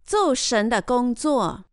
做神的工作。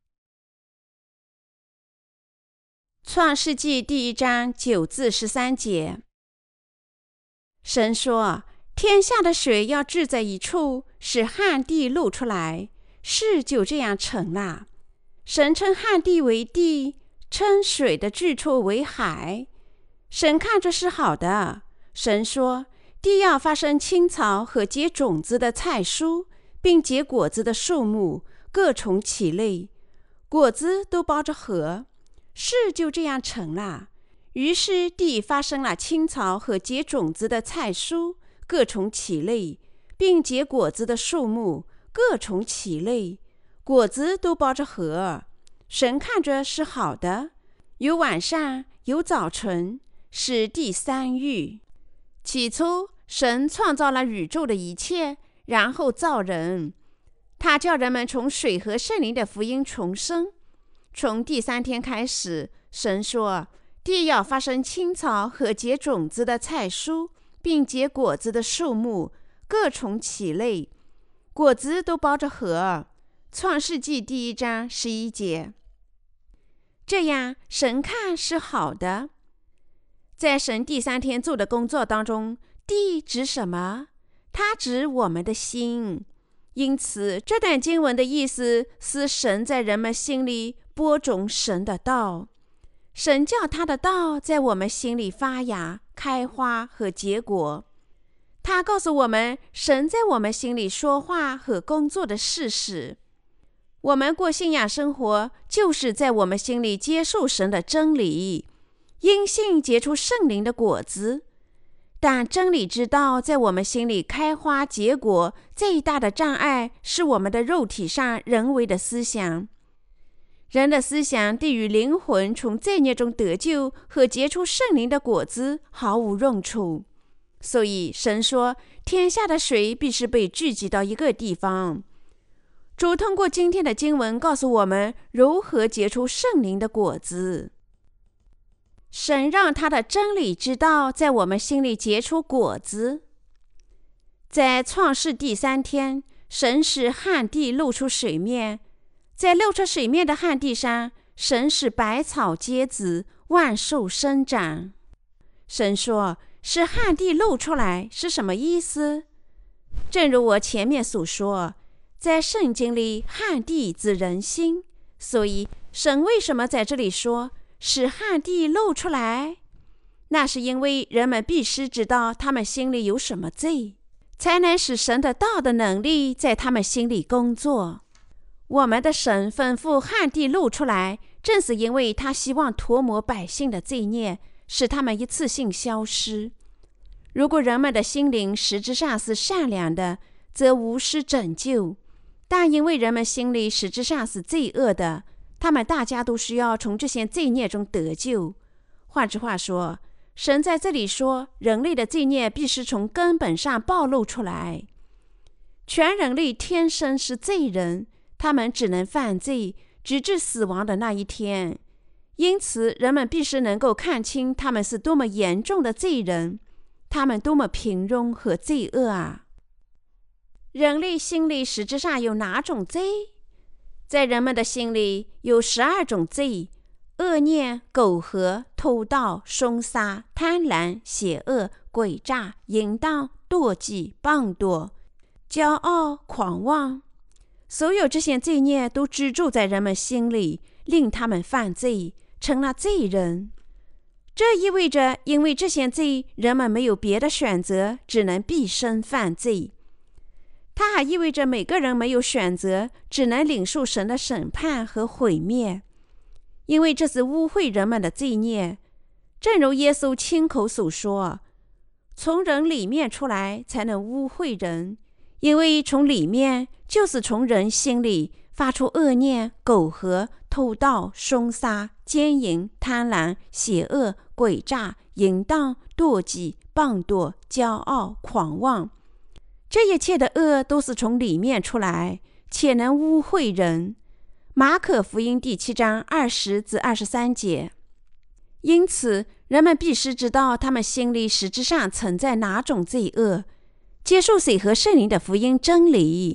创世纪第1章9至13节，神说，天下的水要聚在一处，使旱地露出来，事就这样成了。神称旱地为地，称水的聚处为海。神看着是好的。神说，地要发生青草和结种子的菜蔬，并结果子的树木，各从其类，果子都包着核。事就这样成了。于是地发生了青草和结种子的菜蔬，各从其类，并结果子的树木，各从其类，果子都包着核。神看着是好的。有晚上，有早晨，是第3日。起初，神创造了宇宙的一切，然后造人。他叫人们从水和圣灵的福音重生。从第3天开始，神说，地要发生青草和结种子的菜蔬，并结果子的树木，各从其类，果子都包着核。创世纪第1章11节。这样，神看是好的。在神第3天做的工作当中，地指什么？它指我们的心。因此，这段经文的意思是神在人们心里播种神的道。神叫他的道在我们心里发芽、开花和结果。他告诉我们神在我们心里说话和工作的事实。我们过信仰生活，就是在我们心里接受神的真理，因信结出圣灵的果子。但真理之道在我们心里开花结果，最大的障碍是我们的肉体上人为的思想。人的思想对于灵魂从罪孽中得救和结出圣灵的果子毫无用处。所以神说，天下的水必是被聚集到一个地方。主通过今天的经文告诉我们如何结出圣灵的果子。神让他的真理之道在我们心里结出果子。在创世第3天，神使旱地露出水面。在露出水面的旱地上，神使百草结子，万兽生长。神说，使旱地露出来是什么意思？正如我前面所说，在圣经里，旱地指人心，所以神为什么在这里说使旱地露出来？那是因为人们必须知道他们心里有什么罪，才能使神的道的能力在他们心里工作。我们的神吩咐旱地露出来，正是因为他希望涂抹百姓的罪孽，使他们一次性消失。如果人们的心灵实质上是善良的，则无需拯救。但因为人们心里实质上是罪恶的，他们大家都需要从这些罪孽中得救。换句话说，神在这里说，人类的罪孽必须从根本上暴露出来。全人类天生是罪人，他们只能犯罪，直至死亡的那一天。因此，人们必须能够看清他们是多么严重的罪人，他们多么平庸和罪恶啊！人类心里实质上有哪种罪？在人们的心里有12种罪：恶念、苟合、偷盗、凶杀、贪婪、邪恶、诡诈、淫荡、妒忌、棒堕、骄傲、狂妄。所有这些罪孽都居住在人们心里，令他们犯罪，成了罪人。这意味着，因为这些罪，人们没有别的选择，只能毕生犯罪。它还意味着每个人没有选择，只能领受神的审判和毁灭，因为这是污秽人们的罪孽。正如耶稣亲口所说，从人里面出来才能污秽人，因为从里面就是从人心里发出恶念、苟合、偷盗、凶杀、奸淫、贪婪、邪恶、诡诈、淫荡、妒忌、棒堕、骄傲、狂妄。这一切的恶都是从里面出来，且能污秽人。马可福音第7章20至23节。因此，人们必须知道他们心里实质上存在哪种罪恶，接受水和圣灵的福音真理，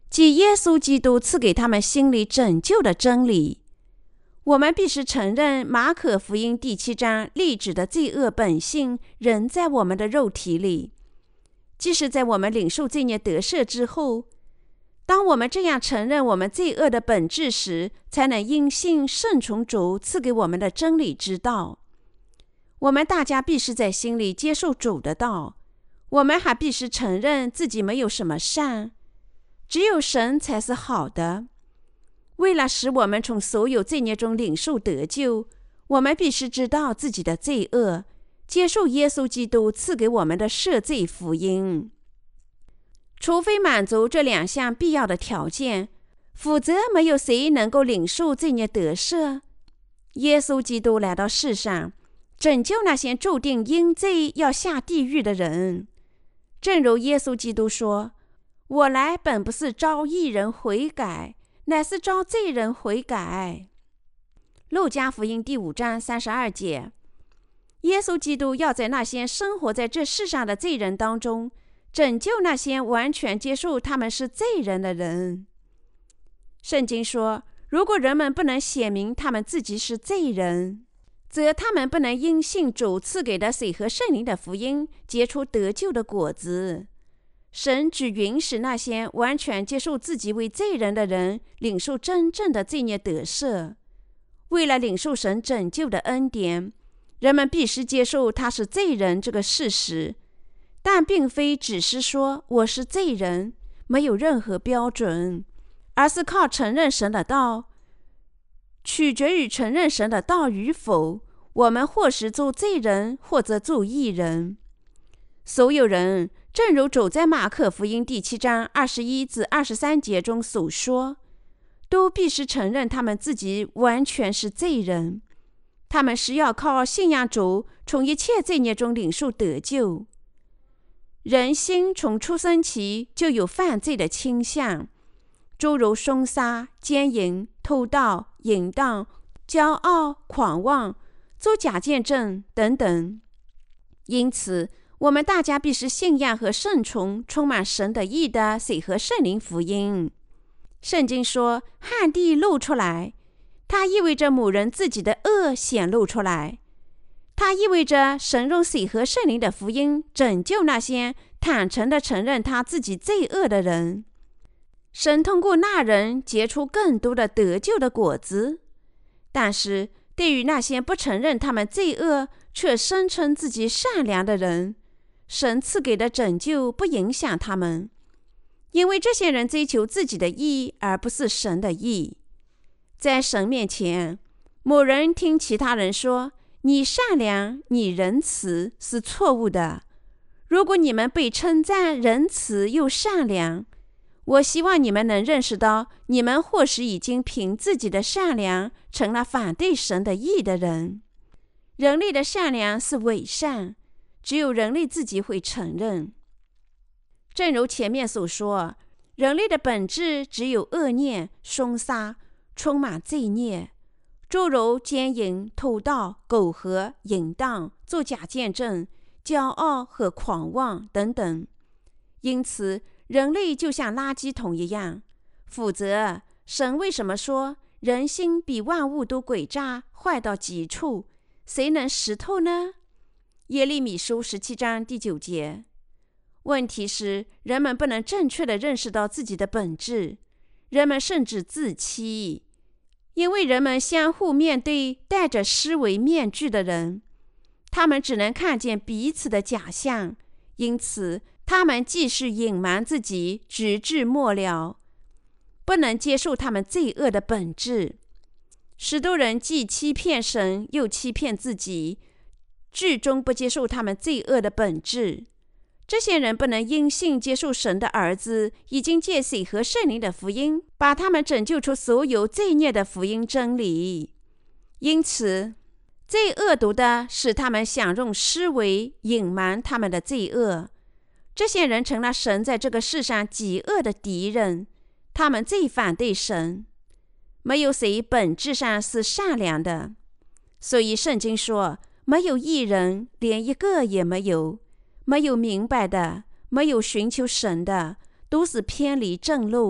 即耶稣基督赐给他们心里拯救的真理。我们必须承认马可福音第7章立指的罪恶本性仍在我们的肉体里。即使在我们领受罪孽得赦之后，当我们这样承认我们罪恶的本质时，才能因信顺从主赐给我们的真理之道。我们大家必须在心里接受主的道，我们还必须承认自己没有什么善，只有神才是好的。为了使我们从所有罪孽中领受得救，我们必须知道自己的罪恶，接受耶稣基督赐给我们的赦罪福音。除非满足这2项必要的条件，否则没有谁能够领受罪孽得赦。耶稣基督来到世上，拯救那些注定因罪要下地狱的人。正如耶稣基督说：“我来本不是召义人悔改，乃是召罪人悔改。”路加福音第5章32节。耶稣基督要在那些生活在这世上的罪人当中，拯救那些完全接受他们是罪人的人。圣经说，如果人们不能显明他们自己是罪人，则他们不能因信主赐给的水和圣灵的福音结出得救的果子。神只允许那些完全接受自己为罪人的人领受真正的罪孽得赦。为了领受神拯救的恩典，人们必须接受他是罪人这个事实，但并非只是说我是罪人，没有任何标准，而是靠承认神的道。取决于承认神的道与否，我们或是做罪人，或者做义人。所有人，正如主在马可福音第7章21至23节中所说，都必须承认他们自己完全是罪人。他们是要靠信仰主，从一切罪孽中领受得救。人心从出生起就有犯罪的倾向，诸如凶杀、奸淫、偷盗、淫荡、骄傲、狂妄、作假见证等等。因此，我们大家必须信仰和顺从充满神的义的水和圣灵福音。圣经说，旱地露出来，它意味着某人自己的恶显露出来，它意味着神用水和圣灵的福音拯救那些坦诚地承认他自己罪恶的人。神通过那人结出更多的得救的果子。但是对于那些不承认他们罪恶却声称自己善良的人，神赐给的拯救不影响他们，因为这些人追求自己的义而不是神的义。在神面前，某人听其他人说你善良，你仁慈，是错误的。如果你们被称赞仁慈又善良，我希望你们能认识到，你们或许已经凭自己的善良成了反对神的义的人。人类的善良是伪善，只有人类自己会承认。正如前面所说，人类的本质只有恶念、凶杀，充满罪孽，诸如奸淫、偷盗、苟合、淫荡、作假见证、骄傲和狂妄等等。因此，人类就像垃圾桶一样。否则，神为什么说人心比万物都诡诈，坏到极处，谁能识透呢？耶利米书17章第9节。问题是，人们不能正确地认识到自己的本质，人们甚至自欺，因为人们相互面对戴着思维面具的人，他们只能看见彼此的假象，因此他们继续隐瞒自己，直至末了，不能接受他们罪恶的本质。许多人既欺骗神，又欺骗自己，最终不接受他们罪恶的本质。这些人不能因信接受神的儿子已经借水和圣灵的福音，把他们拯救出所有罪孽的福音真理。因此，最恶毒的是他们想用思维隐瞒他们的罪恶。这些人成了神在这个世上极恶的敌人，他们最反对神。没有谁本质上是善良的，所以圣经说，没有义人，连一个也没有。没有明白的，没有寻求神的，都是偏离正路，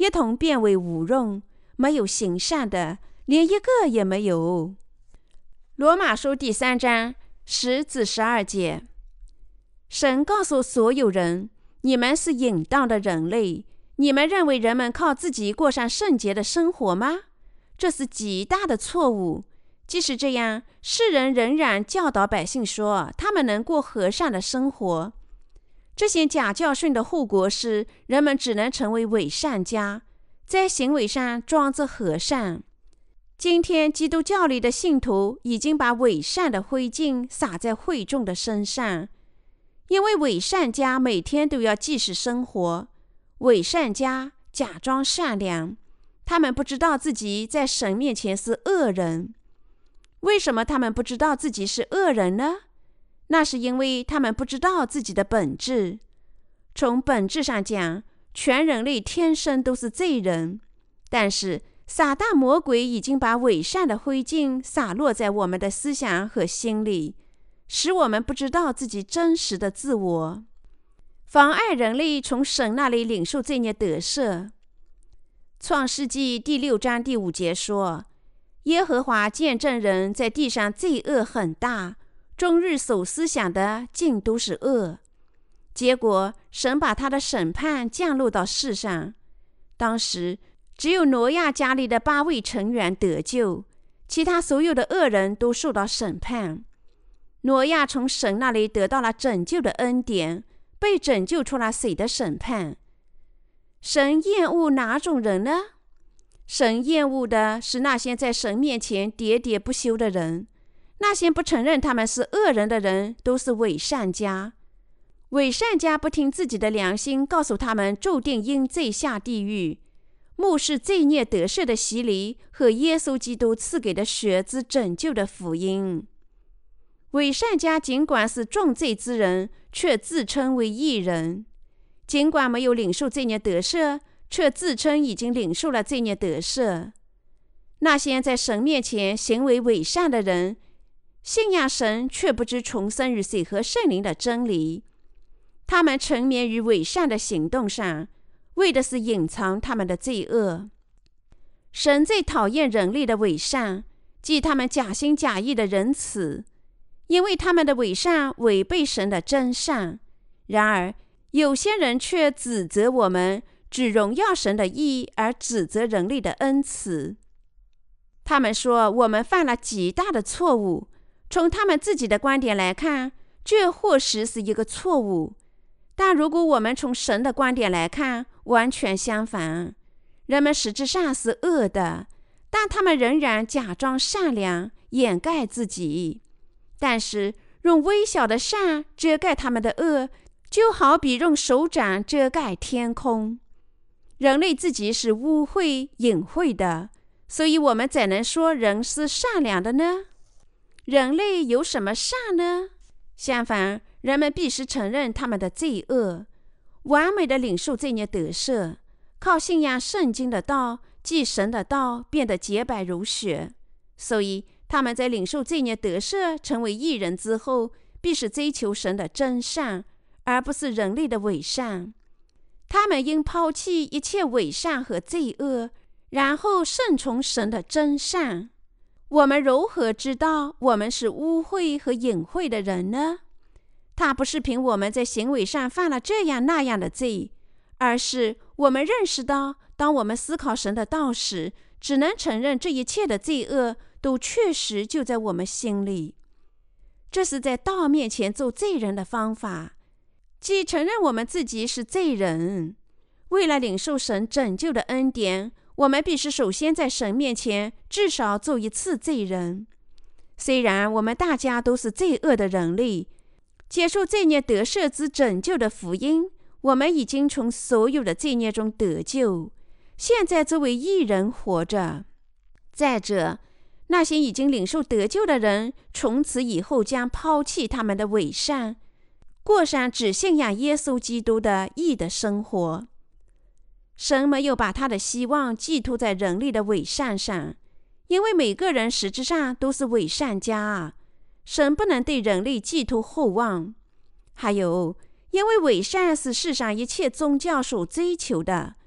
一同变为无用，没有行善的，连一个也没有。罗马书第3章10至12节，神告诉所有人，你们是淫荡的人类，你们认为人们靠自己过上圣洁的生活吗？这是极大的错误。即使这样，世人仍然教导百姓说他们能过和善的生活。这些假教训的后果是，人们只能成为伪善家，在行为上装作和善。今天基督教里的信徒已经把伪善的灰烬撒在会众的身上，因为伪善家每天都要继续生活。伪善家假装善良，他们不知道自己在神面前是恶人。为什么他们不知道自己是恶人呢？那是因为他们不知道自己的本质。从本质上讲，全人类天生都是罪人，但是撒旦魔鬼已经把伪善的灰烬洒落在我们的思想和心里，使我们不知道自己真实的自我，妨碍人类从神那里领受罪孽得赦。创世纪第6章第5节说，耶和华见证人在地上罪恶很大，终日所思想的尽都是恶。结果神把他的审判降落到世上。当时只有挪亚家里的8位成员得救，其他所有的恶人都受到审判。挪亚从神那里得到了拯救的恩典，被拯救出了谁的审判？神厌恶哪种人呢？神厌恶的是那些在神面前喋喋不休的人，那些不承认他们是恶人的人都是伪善家。伪善家不听自己的良心告诉他们注定因罪下地狱，漠视罪孽得赦的洗礼和耶稣基督赐给的血之拯救的福音。伪善家尽管是重罪之人，却自称为义人；尽管没有领受罪孽得赦，却自称已经领受了罪孽得赦。那些在神面前行为伪善的人，信仰神却不知重生与水和圣灵的真理。他们沉湎于伪善的行动上，为的是隐藏他们的罪恶。神最讨厌人类的伪善，即他们假心假意的仁慈，因为他们的伪善违背神的真善。然而有些人却指责我们只荣耀神的义，而指责人类的恩慈。他们说我们犯了极大的错误，从他们自己的观点来看，这或许是一个错误，但如果我们从神的观点来看，完全相反。人们实质上是恶的，但他们仍然假装善良，掩盖自己。但是用微小的善遮盖他们的恶，就好比用手掌遮盖天空。人类自己是污秽隐晦的，所以我们怎能说人是善良的呢？人类有什么善呢？相反，人们必须承认他们的罪恶，完美的领受罪孽得赦，靠信仰圣经的道，即神的道，变得洁白如雪。所以他们在领受罪孽得赦，成为义人之后，必是追求神的真善，而不是人类的伪善。他们应抛弃一切伪善和罪恶，然后顺从神的真善。我们如何知道我们是污秽和隐晦的人呢？它不是凭我们在行为上犯了这样那样的罪，而是我们认识到，当我们思考神的道时，只能承认这一切的罪恶都确实就在我们心里。这是在道面前做罪人的方法，即承认我们自己是罪人。为了领受神拯救的恩典，我们必须首先在神面前至少做一次罪人。虽然我们大家都是罪恶的人类，接受罪孽得赦之拯救的福音，我们已经从所有的罪孽中得救，现在作为义人活着。再者，那些已经领受得救的人，从此以后将抛弃他们的伪善，过上只信仰耶稣基督的义的生活。神没有把他的希望寄托在人类的伪善上，因为每个人实质上都是伪善家啊。神不能对人类寄托厚望。还有，因为伪善是世上一切宗教所追求的，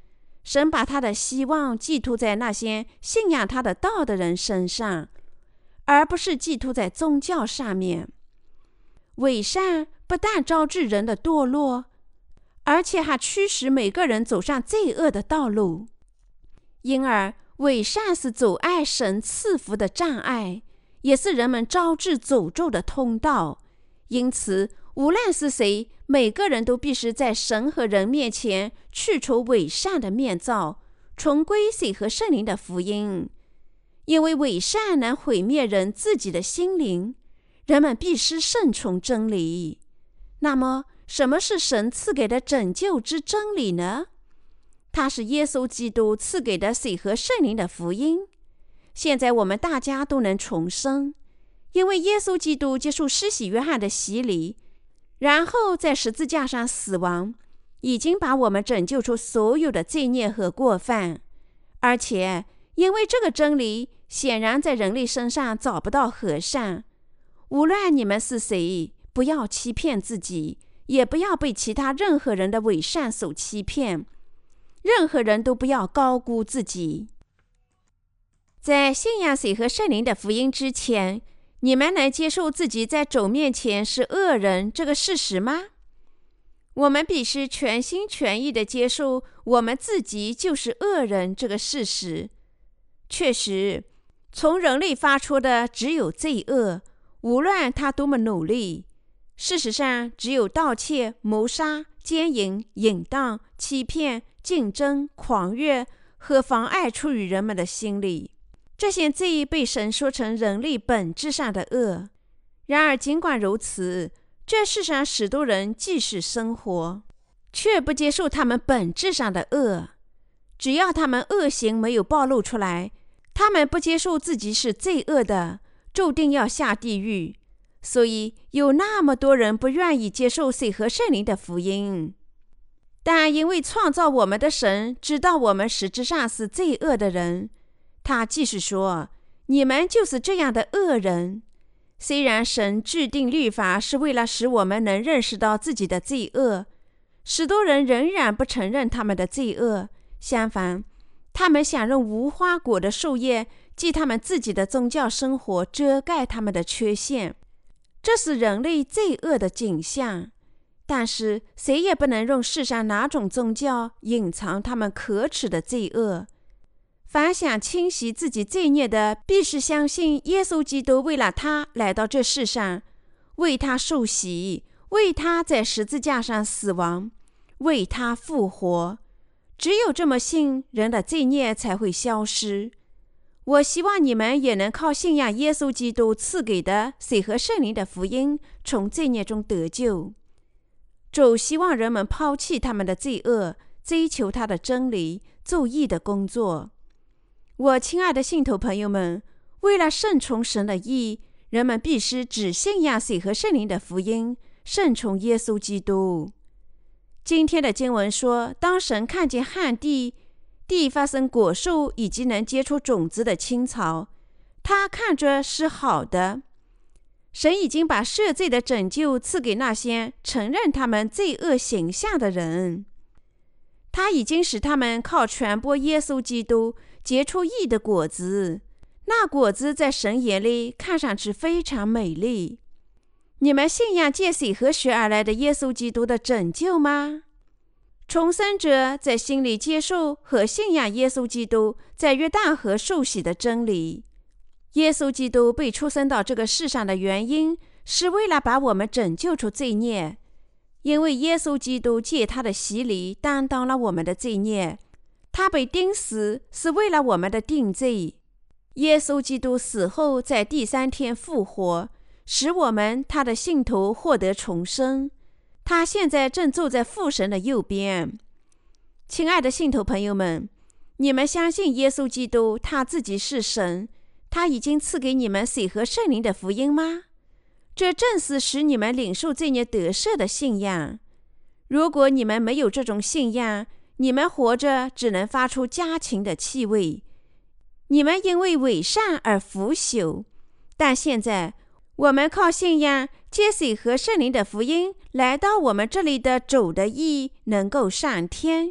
神把他的希望寄托在那些信仰他的道的人身上，而不是寄托在宗教上面。伪善不但招致人的堕落，而且还驱使每个人走上罪恶的道路。因而伪善是阻碍神赐福的障碍，也是人们招致诅咒的通道。因此无论是谁，每个人都必须在神和人面前去除伪善的面罩，重归水和圣灵的福音。因为伪善能毁灭人自己的心灵，人们必须顺从真理。那么什么是神赐给的拯救之真理呢？它是耶稣基督赐给的水和圣灵的福音。现在我们大家都能重生，因为耶稣基督接受施洗约翰的洗礼，然后在十字架上死亡，已经把我们拯救出所有的罪孽和过犯。而且因为这个真理显然在人类身上找不到和善。无论你们是谁，不要欺骗自己，也不要被其他任何人的伪善所欺骗。任何人都不要高估自己。在信仰水和圣灵的福音之前，你们能接受自己在主面前是恶人这个事实吗？我们必须全心全意地接受我们自己就是恶人这个事实。确实，从人类发出的只有罪恶，无论他多么努力。事实上，只有盗窃、谋杀、奸淫、淫荡、欺骗、竞争、狂悦和妨碍出于人们的心里。这些罪被神说成人类本质上的恶。然而尽管如此，这世上许多人继续生活，却不接受他们本质上的恶。只要他们恶行没有暴露出来，他们不接受自己是罪恶的，注定要下地狱。所以有那么多人不愿意接受水和圣灵的福音。但因为创造我们的神知道我们实质上是罪恶的人，他继续说，你们就是这样的恶人。虽然神制定律法是为了使我们能认识到自己的罪恶，许多人仍然不承认他们的罪恶。相反，他们想用无花果的树叶即他们自己的宗教生活遮盖他们的缺陷。这是人类罪恶的景象。但是谁也不能用世上哪种宗教隐藏他们可耻的罪恶。凡想清洗自己罪孽的，必须相信耶稣基督为了他来到这世上，为他受洗，为他在十字架上死亡，为他复活。只有这么信，人的罪孽才会消失。我希望你们也能靠信仰耶稣基督赐给的水和圣灵的福音，从罪孽中得救。主希望人们抛弃他们的罪恶，追求他的真理，做义的工作。我亲爱的信徒朋友们，为了顺从神的义，人们必须只信仰水和圣灵的福音，顺从耶稣基督。今天的经文说，当神看见旱地发生果树以及能结出种子的青草，他看着是好的。神已经把赦罪的拯救赐给那些承认他们罪恶形象的人。他已经使他们靠传播耶稣基督结出义的果子，那果子在神眼里看上去非常美丽。你们信仰借水和血而来的耶稣基督的拯救吗？重生者在心里接受和信仰耶稣基督在约旦河受洗的真理。耶稣基督被出生到这个世上的原因，是为了把我们拯救出罪孽。因为耶稣基督借他的洗礼担当了我们的罪孽，他被钉死是为了我们的定罪。耶稣基督死后在第3天复活，使我们他的信徒获得重生。他现在正坐在父神的右边。亲爱的信徒朋友们，你们相信耶稣基督他自己是神，他已经赐给你们水和圣灵的福音吗？这正是使你们领受罪孽得赦的信仰。如果你们没有这种信仰，你们活着只能发出家禽的气味。你们因为伪善而腐朽。但现在我们靠信仰借水和圣灵的福音来到我们这里的主的义能够上天。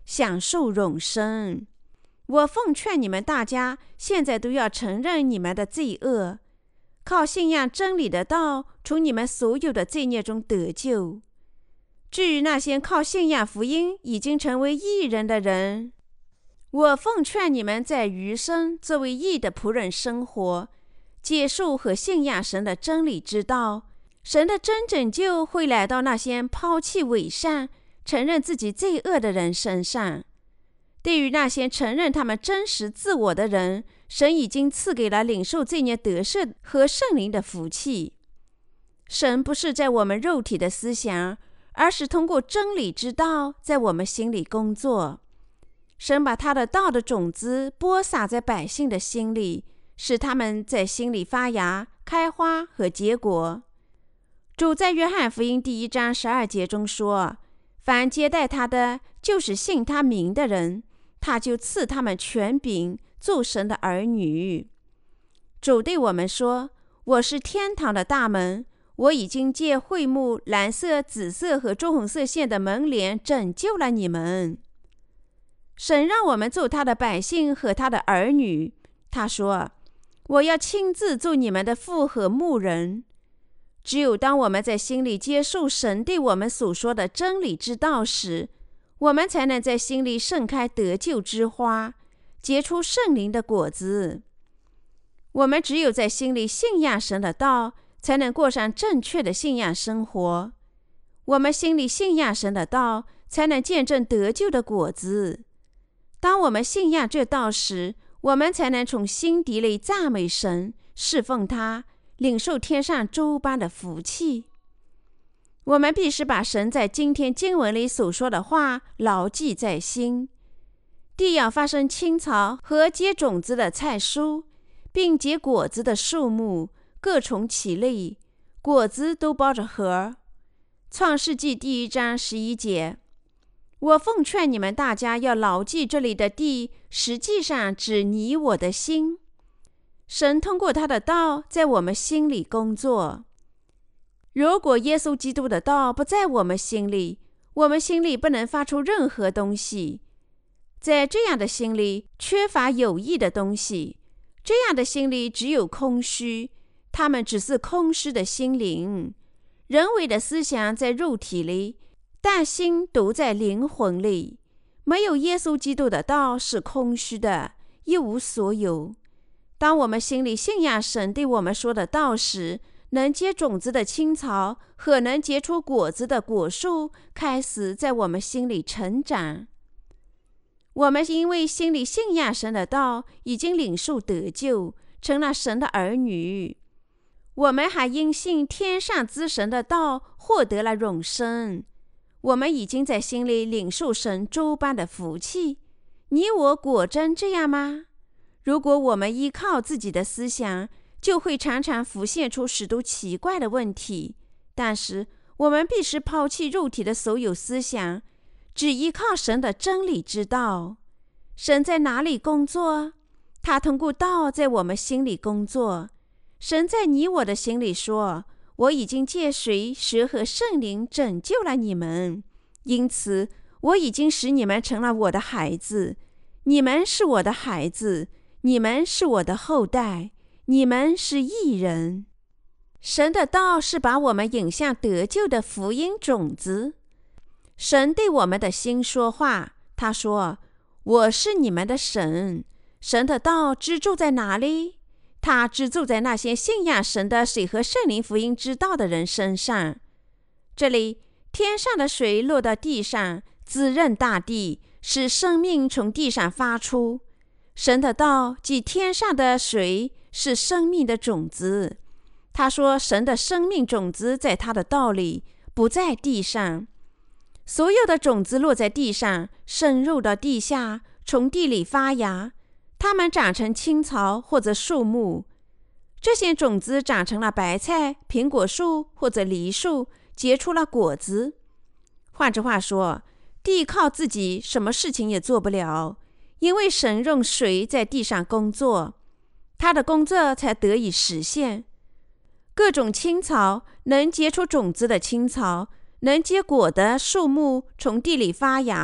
享受永生。我奉劝你们大家，现在都要承认你们的罪恶，靠信仰真理的道，从你们所有的罪孽中得救。至于那些靠信仰福音已经成为义人的人，我奉劝你们在余生作为义的仆人生活，接受和信仰神的真理之道。神的真拯救会来到那些抛弃伪善、承认自己罪恶的人身上。对于那些承认他们真实自我的人，神已经赐给了领受罪孽得赦和圣灵的福气。神不是在我们肉体的思想，而是通过真理之道在我们心里工作。神把他的道的种子播撒在百姓的心里，使他们在心里发芽、开花和结果。主在约翰福音第1章12节中说，凡接待他的，就是信他名的人，他就赐他们权柄，做神的儿女。主对我们说，我是天堂的大门，我已经借会幕蓝色、紫色和朱红色线的门帘拯救了你们。神让我们做他的百姓和他的儿女。他说，我要亲自做你们的父和牧人。只有当我们在心里接受神对我们所说的真理之道时，我们才能在心里盛开得救之花，结出圣灵的果子。我们只有在心里信仰神的道，才能过上正确的信仰生活。我们心里信仰神的道，才能见证得救的果子。当我们信仰这道时，我们才能从心底里赞美神，侍奉他，领受天上诸般的福气。我们必须把神在今天经文里所说的话牢记在心。地要发生青草和结种子的菜蔬，并结果子的树木，各从其类，果子都包着核。创世纪第1章11节。我奉劝你们大家要牢记，这里的地实际上指你我的心。神通过他的道在我们心里工作。如果耶稣基督的道不在我们心里，我们心里不能发出任何东西。在这样的心里缺乏有益的东西，这样的心里只有空虚，他们只是空虚的心灵。人为的思想在肉体里，但心独在灵魂里。没有耶稣基督的道是空虚的，一无所有。当我们心里信仰神对我们说的道时，能结种子的青草和能结出果子的果树开始在我们心里成长。我们因为心里信仰神的道，已经领受得救，成了神的儿女。我们还因信天上之神的道，获得了永生。我们已经在心里领受神诸般的福气。你我果真这样吗？如果我们依靠自己的思想，就会常常浮现出许多奇怪的问题。但是我们必须抛弃肉体的所有思想，只依靠神的真理之道。神在哪里工作？他通过道在我们心里工作。神在你我的心里说，我已经借水、蛇和圣灵拯救了你们，因此我已经使你们成了我的孩子。你们是我的孩子，你们是我的后代，你们是义人。神的道是把我们引向得救的福音种子。神对我们的心说话，他说，我是你们的神。神的道居住在哪里？他居住在那些信仰神的水和圣灵福音之道的人身上。这里，天上的水落到地上，滋润大地，使生命从地上发出。神的道即天上的水，是生命的种子。他说，神的生命种子在他的道里，不在地上。所有的种子落在地上，深入到地下，从地里发芽，它们长成青草或者树木。这些种子长成了白菜、苹果树或者梨树，结出了果子。换句话说，地靠自己什么事情也做不了，因为神用水在地上工作，他的工作才得以实现。各种青草，能结出种子的青草，能结果的树木从地里发芽，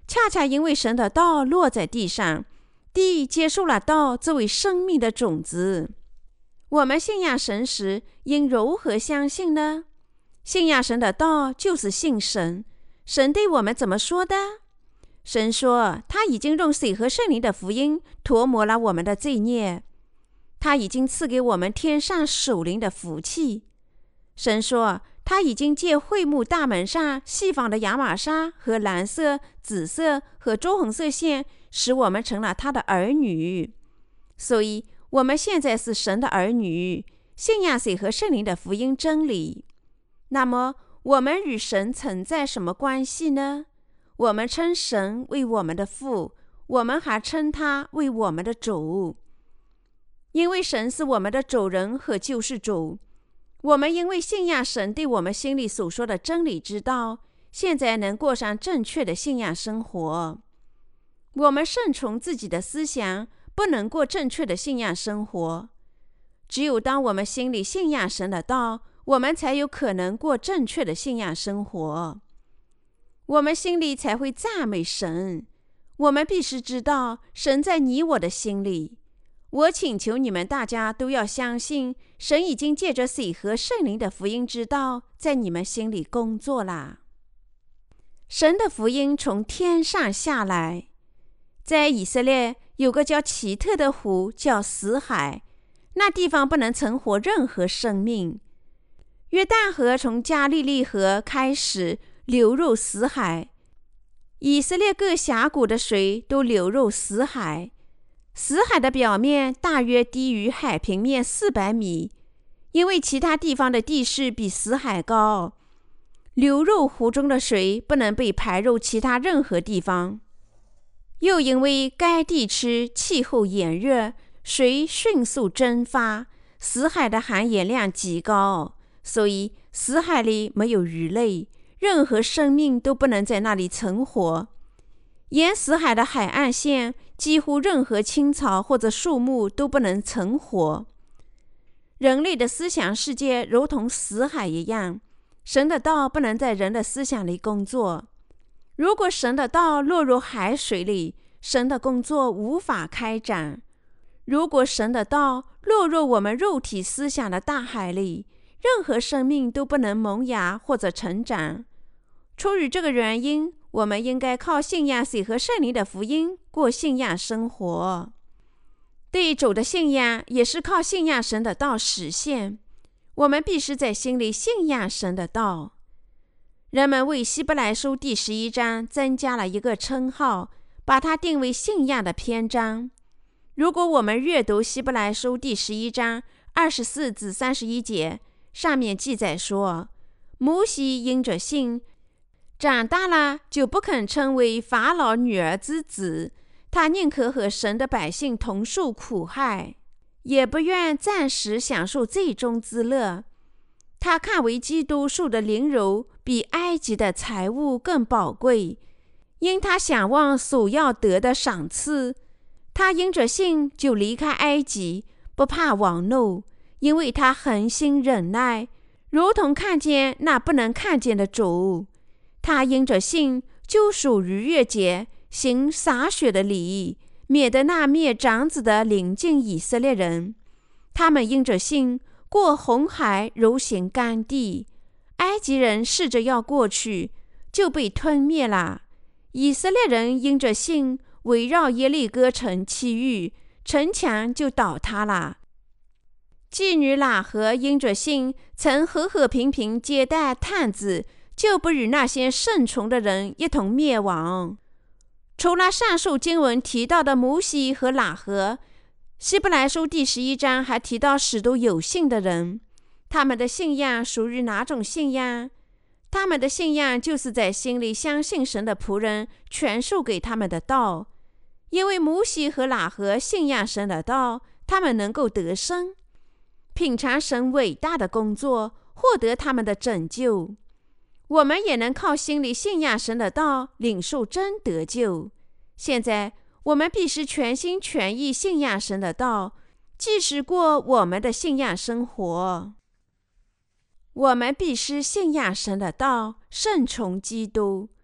恰恰因为神的道落在地上，地接受了道作为生命的种子。我们信仰神时，应如何相信呢？信仰神的道就是信神。神对我们怎么说的？神说，他已经用水和圣灵的福音涂抹了我们的罪孽，他已经赐给我们天上属灵的福气。神说，他已经借会幕大门上细纺的亚麻纱和蓝色、紫色和朱红色线，使我们成了他的儿女。所以我们现在是神的儿女，信仰水和圣灵的福音真理。那么我们与神存在什么关系呢？我们称神为我们的父，我们还称他为我们的主。因为神是我们的主人和救世主，我们因为信仰神对我们心里所说的真理之道，现在能过上正确的信仰生活。我们顺从自己的思想，不能过正确的信仰生活。只有当我们心里信仰神的道，我们才有可能过正确的信仰生活。我们心里才会赞美神。我们必须知道神在你我的心里。我请求你们大家都要相信，神已经借着水和圣灵的福音之道在你们心里工作了。神的福音从天上下来。在以色列有个叫奇特的湖，叫死海，那地方不能存活任何生命。约旦河从加利利河开始流入死海，以色列各峡谷的水都流入死海。死海的表面大约低于海平面400米，因为其他地方的地势比死海高，流入湖中的水不能被排入其他任何地方。又因为该地区气候炎热，水迅速蒸发，死海的含盐量极高，所以死海里没有鱼类，任何生命都不能在那里存活。沿死海的海岸线，几乎任何青草或者树木都不能存活。人类的思想世界如同死海一样，神的道不能在人的思想里工作。如果神的道落入海水里，神的工作无法开展。如果神的道落入我们肉体思想的大海里，任何生命都不能萌芽或者成长。出于这个原因，我们应该靠信仰水和圣灵的福音过信仰生活。对主的信仰也是靠信仰神的道实现。我们必须在心里信仰神的道。人们为希伯来书第11章增加了一个称号，把它定为信仰的篇章。如果我们阅读希伯来书第11章24至31节，上面记载说，摩西因着信长大了，就不肯称为法老女儿之子，他宁可和神的百姓同受苦害，也不愿暂时享受罪中之乐。他看为基督受的凌辱比埃及的财物更宝贵，因他想望所要得的赏赐。他因着信就离开埃及，不怕王怒，因为他恒心忍耐，如同看见那不能看见的主。他因着信就属逾越节，行洒血的礼，免得那灭长子的临近以色列人。他们因着信过红海如行干地，埃及人试着要过去，就被吞灭了。以色列人因着信围绕耶利哥城7域，城墙就倒塌了。妓女喇合因着信曾和和平平接待探子，就不与那些顺从的人一同灭亡。除了上述经文提到的摩西和喇合，希伯来书第11章还提到许多有信的人。他们的信仰属于哪种信仰？他们的信仰就是在心里相信神的仆人传授给他们的道。因为摩西和喇合信仰神的道，他们能够得生，品尝神伟大的工作，获得他们的拯救。我们也能靠心里信仰神的道，领受真得救。现在我们必须全心全意信仰神的道，继续过我们的信仰生活。我们必须信仰神的道，顺从基督。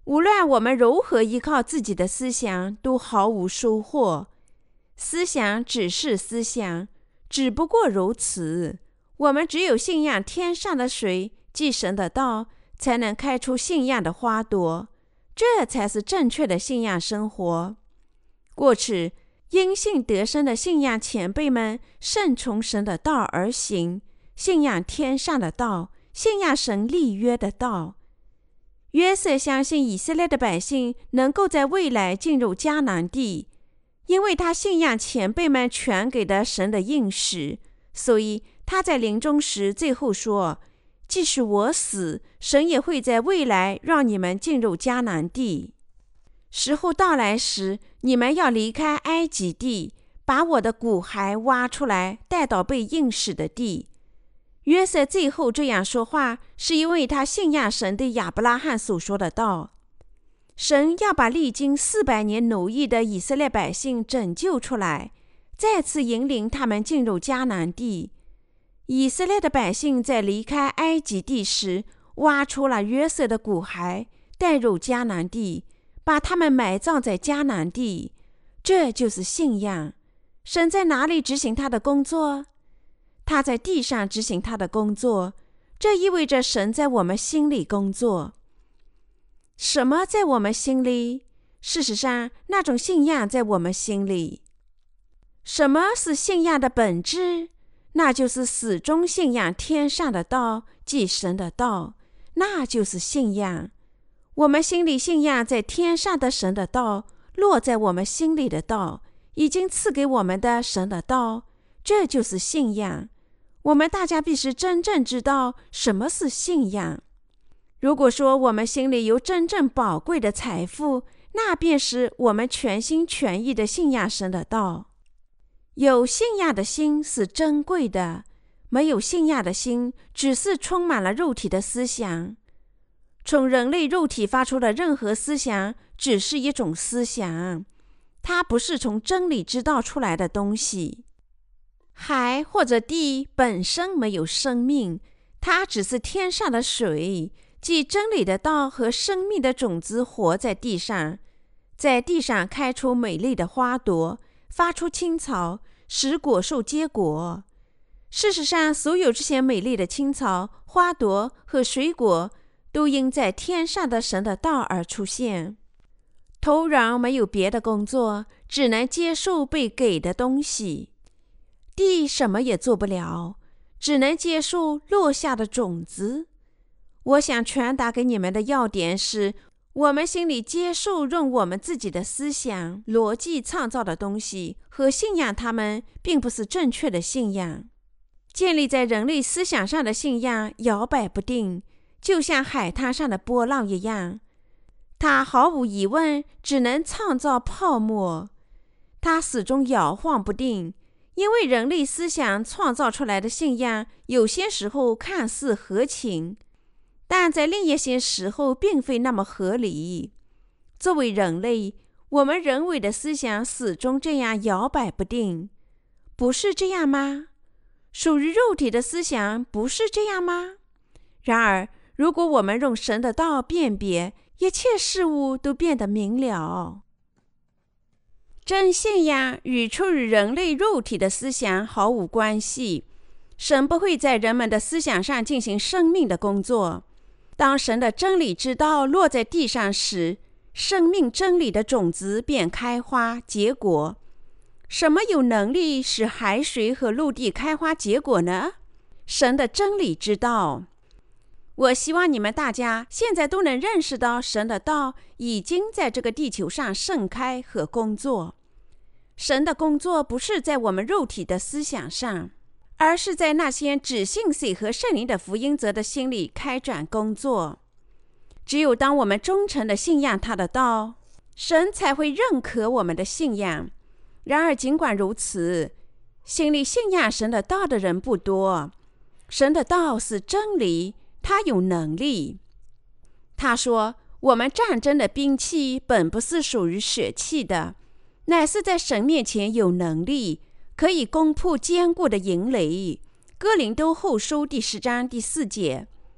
无论我们如何依靠自己的思想，都毫无收获。思想只是思想，只不过如此。我们只有信仰天上的水，即神的道，才能开出信仰的花朵。这才是正确的信仰生活。过去因信得生的信仰前辈们顺从神的道而行，信仰天上的道，信仰神立约的道。约瑟相信以色列的百姓能够在未来进入迦南地，因为他信仰前辈们传给的神的应许，所以他在临终时最后说，即使我死，神也会在未来让你们进入迦南地。时候到来时，你们要离开埃及地，把我的骨骸挖出来，带到被应许的地。约瑟最后这样说话，是因为他信仰神对亚伯拉罕所说的道。神要把历经400年奴役的以色列百姓拯救出来，再次引领他们进入迦南地。以色列的百姓在离开埃及地时，挖出了约瑟的骨骸，带入迦南地，把他们埋葬在迦南地。这就是信仰。神在哪里执行他的工作？他在地上执行他的工作，这意味着神在我们心里工作。什么在我们心里？事实上，那种信仰在我们心里。什么是信仰的本质？那就是始终信仰天上的道，即神的道，那就是信仰。我们心里信仰在天上的神的道，落在我们心里的道，已经赐给我们的神的道，这就是信仰。我们大家必须真正知道什么是信仰。如果说我们心里有真正宝贵的财富，那便是我们全心全意的信仰神的道。有信仰的心是珍贵的，没有信仰的心只是充满了肉体的思想。从人类肉体发出的任何思想只是一种思想，它不是从真理之道出来的东西。海或者地本身没有生命，它只是天上的水，即真理的道和生命的种子活在地上，在地上开出美丽的花朵，发出青草，使果树结果。事实上，所有这些美丽的青草、花朵和水果都因在天上的神的道而出现。土壤没有别的工作，只能接受被给的东西。地什么也做不了，只能接受落下的种子。我想传达给你们的要点是，我们心里接受用我们自己的思想、逻辑创造的东西和信仰它们，并不是正确的信仰。建立在人类思想上的信仰摇摆不定，就像海滩上的波浪一样。它毫无疑问只能创造泡沫，它始终摇晃不定。因为人类思想创造出来的信仰，有些时候看似合情，但在另一些时候并非那么合理。作为人类，我们人为的思想始终这样摇摆不定，不是这样吗？属于肉体的思想不是这样吗？然而，如果我们用神的道辨别，一切事物都变得明了。真信仰与出于人类肉体的思想毫无关系。神不会在人们的思想上进行生命的工作。当神的真理之道落在地上时，生命真理的种子便开花结果。什么有能力使海水和陆地开花结果呢？神的真理之道。我希望你们大家现在都能认识到，神的道已经在这个地球上盛开和工作。神的工作不是在我们肉体的思想上，而是在那些只信水和圣灵的福音者的心里开展工作。只有当我们忠诚地信仰他的道，神才会认可我们的信仰。然而尽管如此，心里信仰神的道的人不多。神的道是真理，他有能力。他说，我们战争的兵器本不是属于血气的，乃是在神面前有能力，可以攻破坚固的营垒。哥林多后书第10章第4节。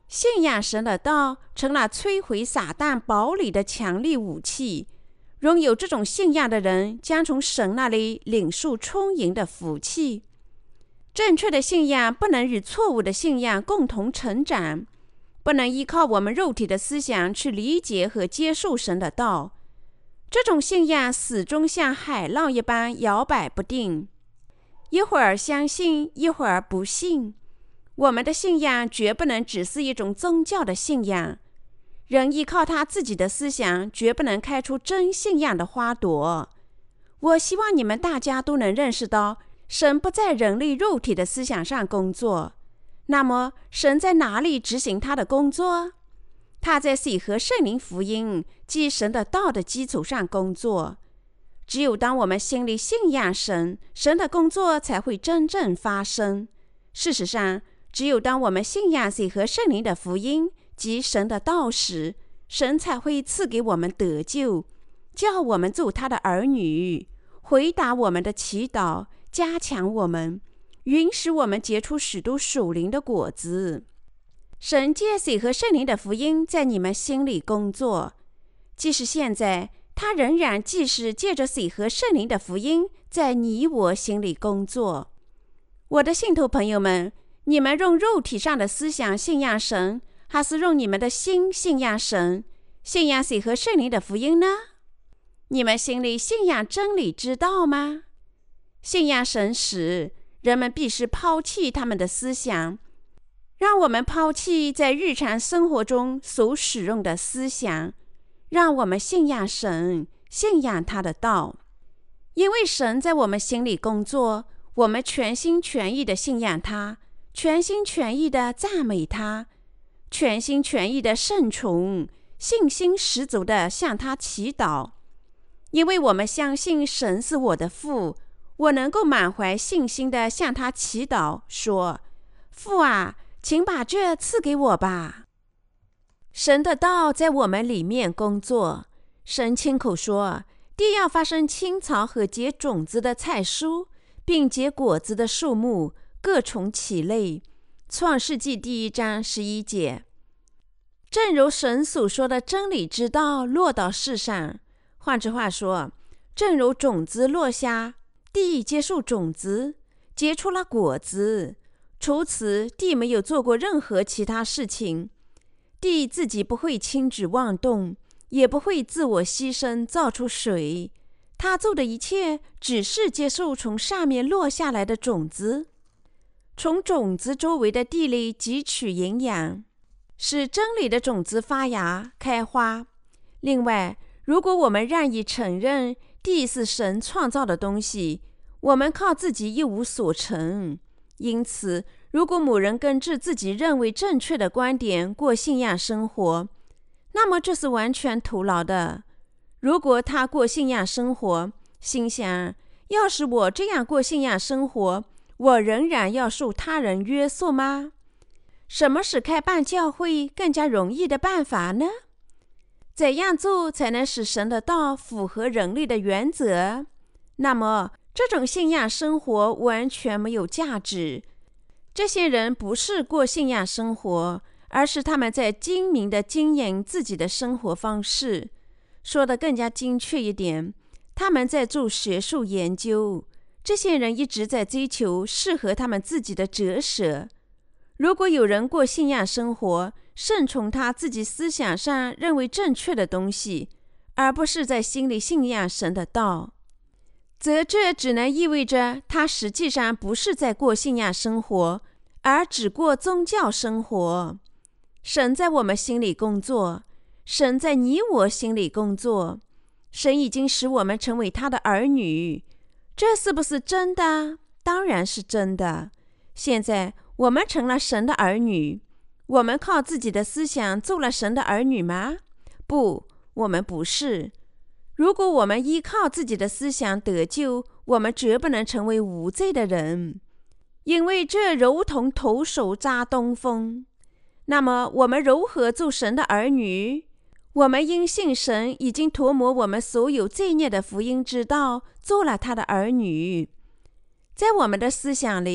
信仰神的道成了摧毁撒旦堡垒的强力武器。拥有这种信仰的人将从神那里领受充盈的福气。正确的信仰不能与错误的信仰共同成长，不能依靠我们肉体的思想去理解和接受神的道。这种信仰始终像海浪一般摇摆不定，一会儿相信，一会儿不信。我们的信仰绝不能只是一种宗教的信仰。人依靠他自己的思想，绝不能开出真信仰的花朵。我希望你们大家都能认识到，神不在人类肉体的思想上工作。那么，神在哪里执行他的工作？他在水和圣灵福音，即神的道的基础上工作。只有当我们心里信仰神，神的工作才会真正发生。事实上，只有当我们信仰水和圣灵的福音及神的道时，神才会赐给我们得救，叫我们做他的儿女，回答我们的祈祷，加强我们，允许我们结出许多属灵的果子。神借水和圣灵的福音在你们心里工作，即使现在，他仍然既是借着水和圣灵的福音在你我心里工作。我的信徒朋友们，你们用肉体上的思想信仰神，还是用你们的心信仰神，信仰水和圣灵的福音呢？你们心里信仰真理之道吗？信仰神时，人们必须抛弃他们的思想，让我们抛弃在日常生活中所使用的思想，让我们信仰神，信仰他的道。因为神在我们心里工作，我们全心全意地信仰他，全心全意地赞美他，全心全意地顺从，信心十足地向他祈祷。因为我们相信神是我的父，我能够满怀信心地向他祈祷，说：父啊，请把这赐给我吧。神的道在我们里面工作。神亲口说，地要发生青草和结种子的菜蔬，并结果子的树木，各从其类。创世纪第1章11节。正如神所说的真理之道落到世上，换句话说，正如种子落下，地接受种子，结出了果子。除此，地没有做过任何其他事情。地自己不会轻举妄动，也不会自我牺牲造出水。他做的一切只是接受从上面落下来的种子，从种子周围的地里汲取营养，使真理的种子发芽开花。另外，如果我们愿意承认地是神创造的东西，我们靠自己一无所成。因此，如果某人根据自己认为正确的观点过信仰生活，那么这是完全徒劳的。如果他过信仰生活，心想，要是我这样过信仰生活，我仍然要受他人约束吗？什么是开办教会更加容易的办法呢？怎样做才能使神的道符合人类的原则？那么，这种信仰生活完全没有价值。这些人不是过信仰生活，而是他们在精明地经营自己的生活方式。说得更加精确一点，他们在做学术研究。这些人一直在追求适合他们自己的折射。如果有人过信仰生活，顺从他自己思想上认为正确的东西，而不是在心里信仰神的道，则这只能意味着他实际上不是在过信仰生活，而只过宗教生活。神在我们心里工作，神在你我心里工作，神已经使我们成为他的儿女。这是不是真的？当然是真的。现在我们成了神的儿女，我们靠自己的思想做了神的儿女吗？不，我们不是。如果我们依靠自己的思想得救，我们绝不能成为无罪的人，因为这如同徒手扎东风。那么我们如何做神的儿女？我们因信神已经涂抹我们所有罪孽的福音之道，做了他的儿女。在我们的思想里，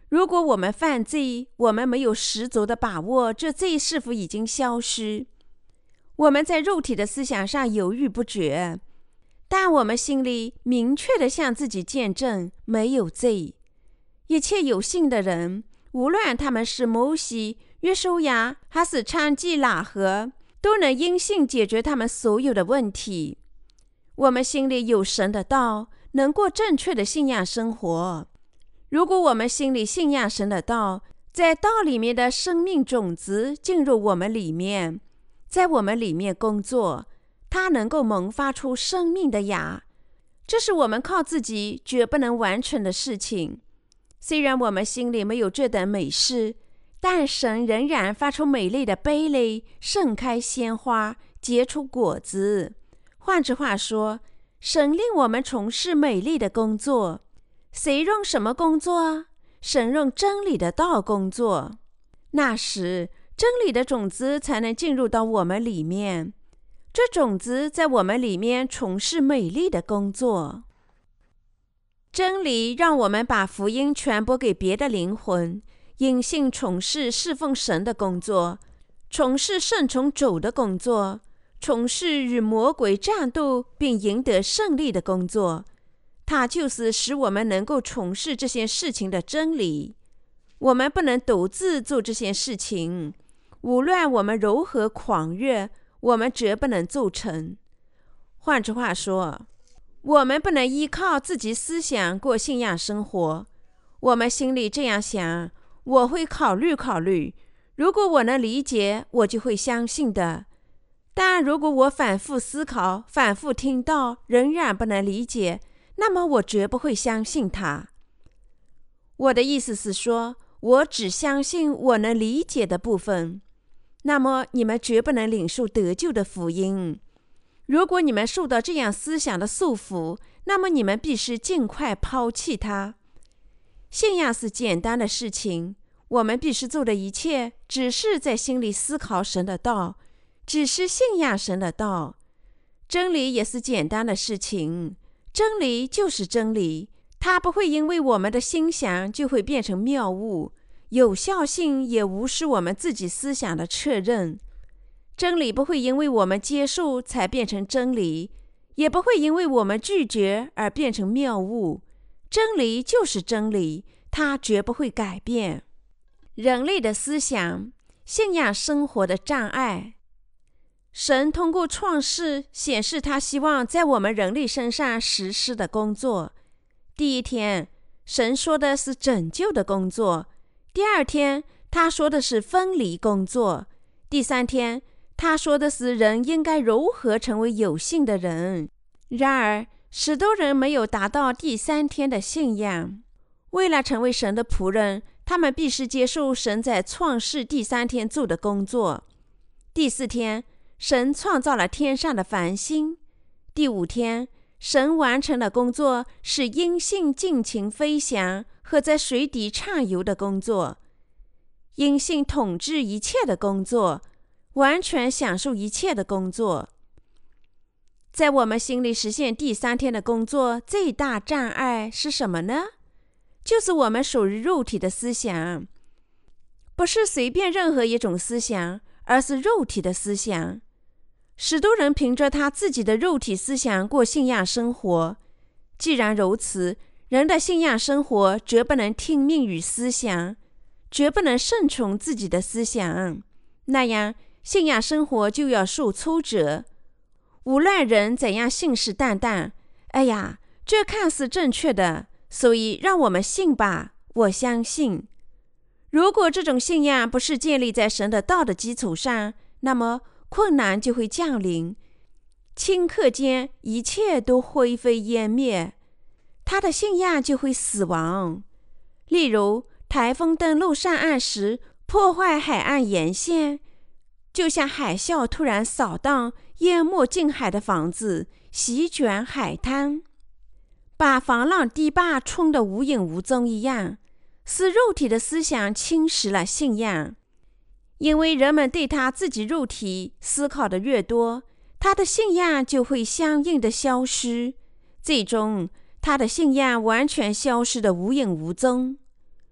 如果我们犯罪，我们没有十足的把握这罪是否已经消失。我们在肉体的思想上犹豫不决，但我们心里明确地向自己见证没有罪。一切有信的人，无论他们是摩西、约书亚还是娼妓喇合，都能因信解决他们所有的问题。我们心里有神的道，能过正确的信仰生活。如果我们心里信仰神的道，在道里面的生命种子进入我们里面，在我们里面工作，它能够萌发出生命的芽。这是我们靠自己绝不能完成的事情。虽然我们心里没有这等美事，但神仍然发出美丽的蓓蕾，盛开鲜花，结出果子。换句话说，神令我们从事美丽的工作。谁用什么工作？神用真理的道工作。那时，真理的种子才能进入到我们里面，这种子在我们里面从事美丽的工作。真理让我们把福音传播给别的灵魂，因信从事侍奉神的工作，从事顺从主的工作，从事与魔鬼战斗并赢得胜利的工作。它就是使我们能够从事这些事情的真理。我们不能独自做这些事情，无论我们如何狂热，我们绝不能做成。换句话说，我们不能依靠自己思想过信仰生活。我们心里这样想，我会考虑考虑，如果我能理解，我就会相信的。但如果我反复思考，反复听到，仍然不能理解，那么我绝不会相信他。我的意思是说，我只相信我能理解的部分。那么你们绝不能领受得救的福音。如果你们受到这样思想的束缚，那么你们必须尽快抛弃它。信仰是简单的事情，我们必须做的一切，只是在心里思考神的道，只是信仰神的道。真理也是简单的事情，真理就是真理，它不会因为我们的心想就会变成谬误，有效性也无视我们自己思想的确认。真理不会因为我们接受才变成真理，也不会因为我们拒绝而变成谬误。真理就是真理，它绝不会改变。人类的思想，信仰生活的障碍。神通过创世显示他希望在我们人类身上实施的工作。第一天，神说的是拯救的工作；第二天，他说的是分离工作；第三天，他说的是人应该如何成为有信的人。然而，许多人没有达到第三天的信仰。为了成为神的仆人，他们必须接受神在创世第三天做的工作。第四天，神创造了天上的繁星。第五天，神完成了工作，是因信尽情飞翔和在水底畅游的工作。因信统治一切的工作，完全享受一切的工作。在我们心里实现第三天的工作，最大障碍是什么呢？就是我们属于肉体的思想，不是随便任何一种思想，而是肉体的思想。许多人凭着他自己的肉体思想过信仰生活。既然如此，人的信仰生活绝不能听命于思想，绝不能顺从自己的思想，那样信仰生活就要受挫折。无论人怎样信誓旦旦，哎呀，这看似正确的，所以让我们信吧，我相信。如果这种信仰不是建立在神的道的基础上，那么困难就会降临，顷刻间一切都灰飞烟灭，他的信仰就会死亡。例如，台风登陆上岸时，破坏海岸沿线，就像海啸突然扫荡，淹没近海的房子，席卷海滩，把防浪堤坝冲得无影无踪一样，是肉体的思想侵蚀了信仰。因为人们对他自己肉体思考的越多，他的信仰就会相应的消失，最终他的信仰完全消失得无影无踪。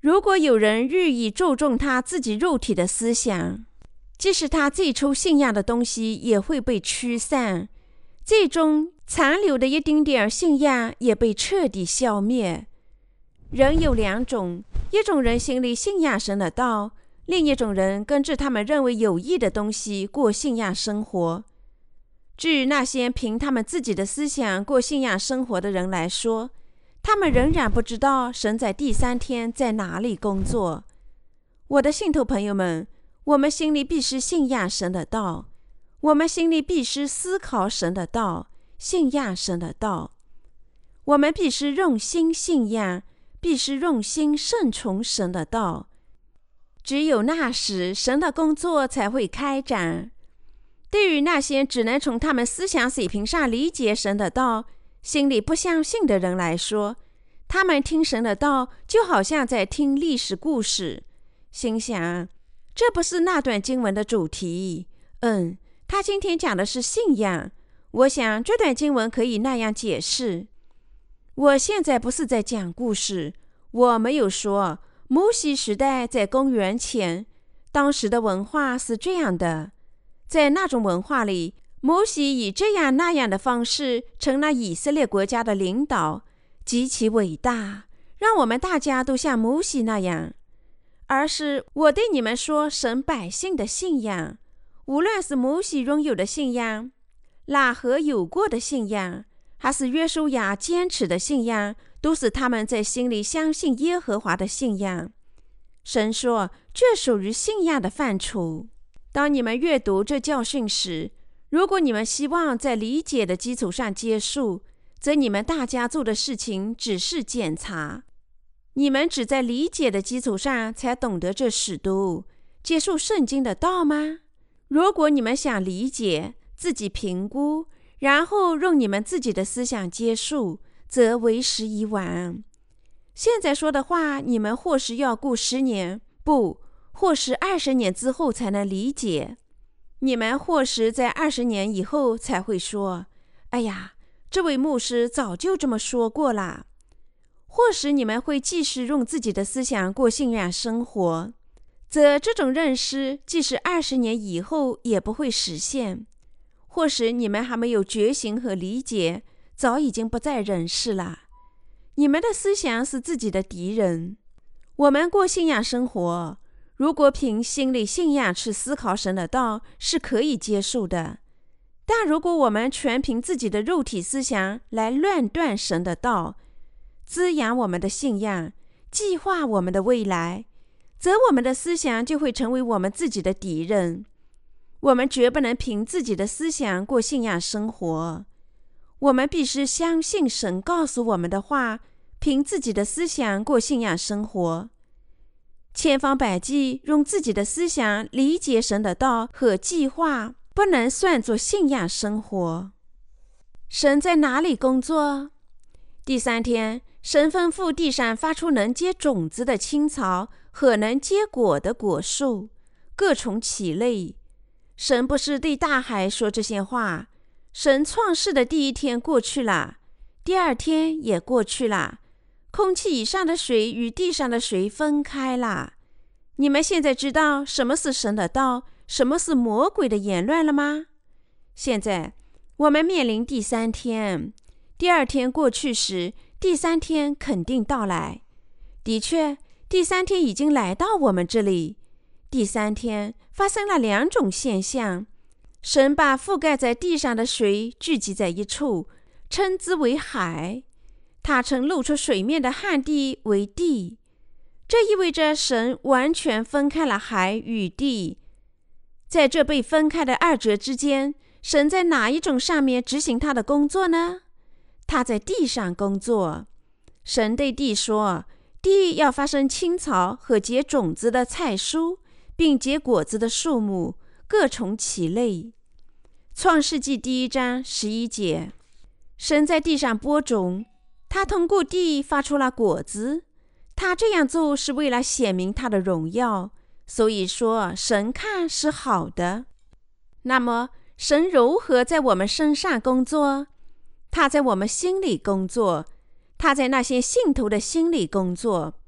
如果有人日益注重他自己肉体的思想，即使他最初信仰的东西也会被驱散，最终残留的一丁点信仰也被彻底消灭。人有两种，一种人心里信仰神的道，另一种人跟着他们认为有益的东西过信仰生活。至于那些凭他们自己的思想过信仰生活的人来说，他们仍然不知道神在第三天在哪里工作。我的信徒朋友们，我们心里必须信仰神的道，我们心里必须思考神的道，信仰神的道。我们必须用心信仰，必须用心顺从神的道。只有那时，神的工作才会开展。对于那些只能从他们思想水平上理解神的道，心里不相信的人来说，他们听神的道就好像在听历史故事，心想，这不是那段经文的主题。他今天讲的是信仰，我想这段经文可以那样解释。我现在不是在讲故事，我没有说摩西时代在公元前，当时的文化是这样的。在那种文化里，摩西以这样那样的方式成了以色列国家的领导，极其伟大，让我们大家都像摩西那样。而是我对你们说，神百姓的信仰，无论是摩西拥有的信仰，喇合有过的信仰，还是约书亚坚持的信仰，都是他们在心里相信耶和华的信仰。神说，这属于信仰的范畴。当你们阅读这教训时，如果你们希望在理解的基础上结束，则你们大家做的事情只是检查。你们只在理解的基础上才懂得这使徒结束圣经的道吗？如果你们想理解，自己评估，然后用你们自己的思想结束，则为时已晚。现在说的话，你们或是要过10年，或是20年之后才能理解。你们或是在20年以后才会说，哎呀，这位牧师早就这么说过了。或许你们会继续用自己的思想过信仰生活，则这种认识即使20年以后也不会实现。或许你们还没有觉醒和理解，早已经不在人世了。你们的思想是自己的敌人。我们过信仰生活，如果凭心理信仰去思考神的道，是可以接受的。但如果我们全凭自己的肉体思想来论断神的道，滋养我们的信仰，计划我们的未来，则我们的思想就会成为我们自己的敌人。我们绝不能凭自己的思想过信仰生活。我们必须相信神告诉我们的话，凭自己的思想过信仰生活。千方百计用自己的思想理解神的道和计划，不能算作信仰生活。神在哪里工作？第3天，神吩咐地上发出能结种子的青草和能结果的果树，各从其类。神不是对大海说这些话。神创世的第1天过去了，第2天也过去了，空气以上的水与地上的水分开了。你们现在知道什么是神的道，什么是魔鬼的言论了吗？现在我们面临第3天，第2天过去时，第3天肯定到来。的确，第3天已经来到我们这里。第3天发生了2种现象。神把覆盖在地上的水聚集在一处，称之为海。他称露出水面的旱地为地。这意味着神完全分开了海与地。在这被分开的2者之间，神在哪一种上面执行他的工作呢？他在地上工作。神对地说，地要发生青草和结种子的菜蔬，并结果子的树木，各从其类。创世纪第1章11节，神在地上播种，他通过地发出了果子。他这样做是为了显明他的荣耀，所以说神看是好的。那么神如何在我们身上工作？他在我们心里工作，他在那些信徒的心里工作。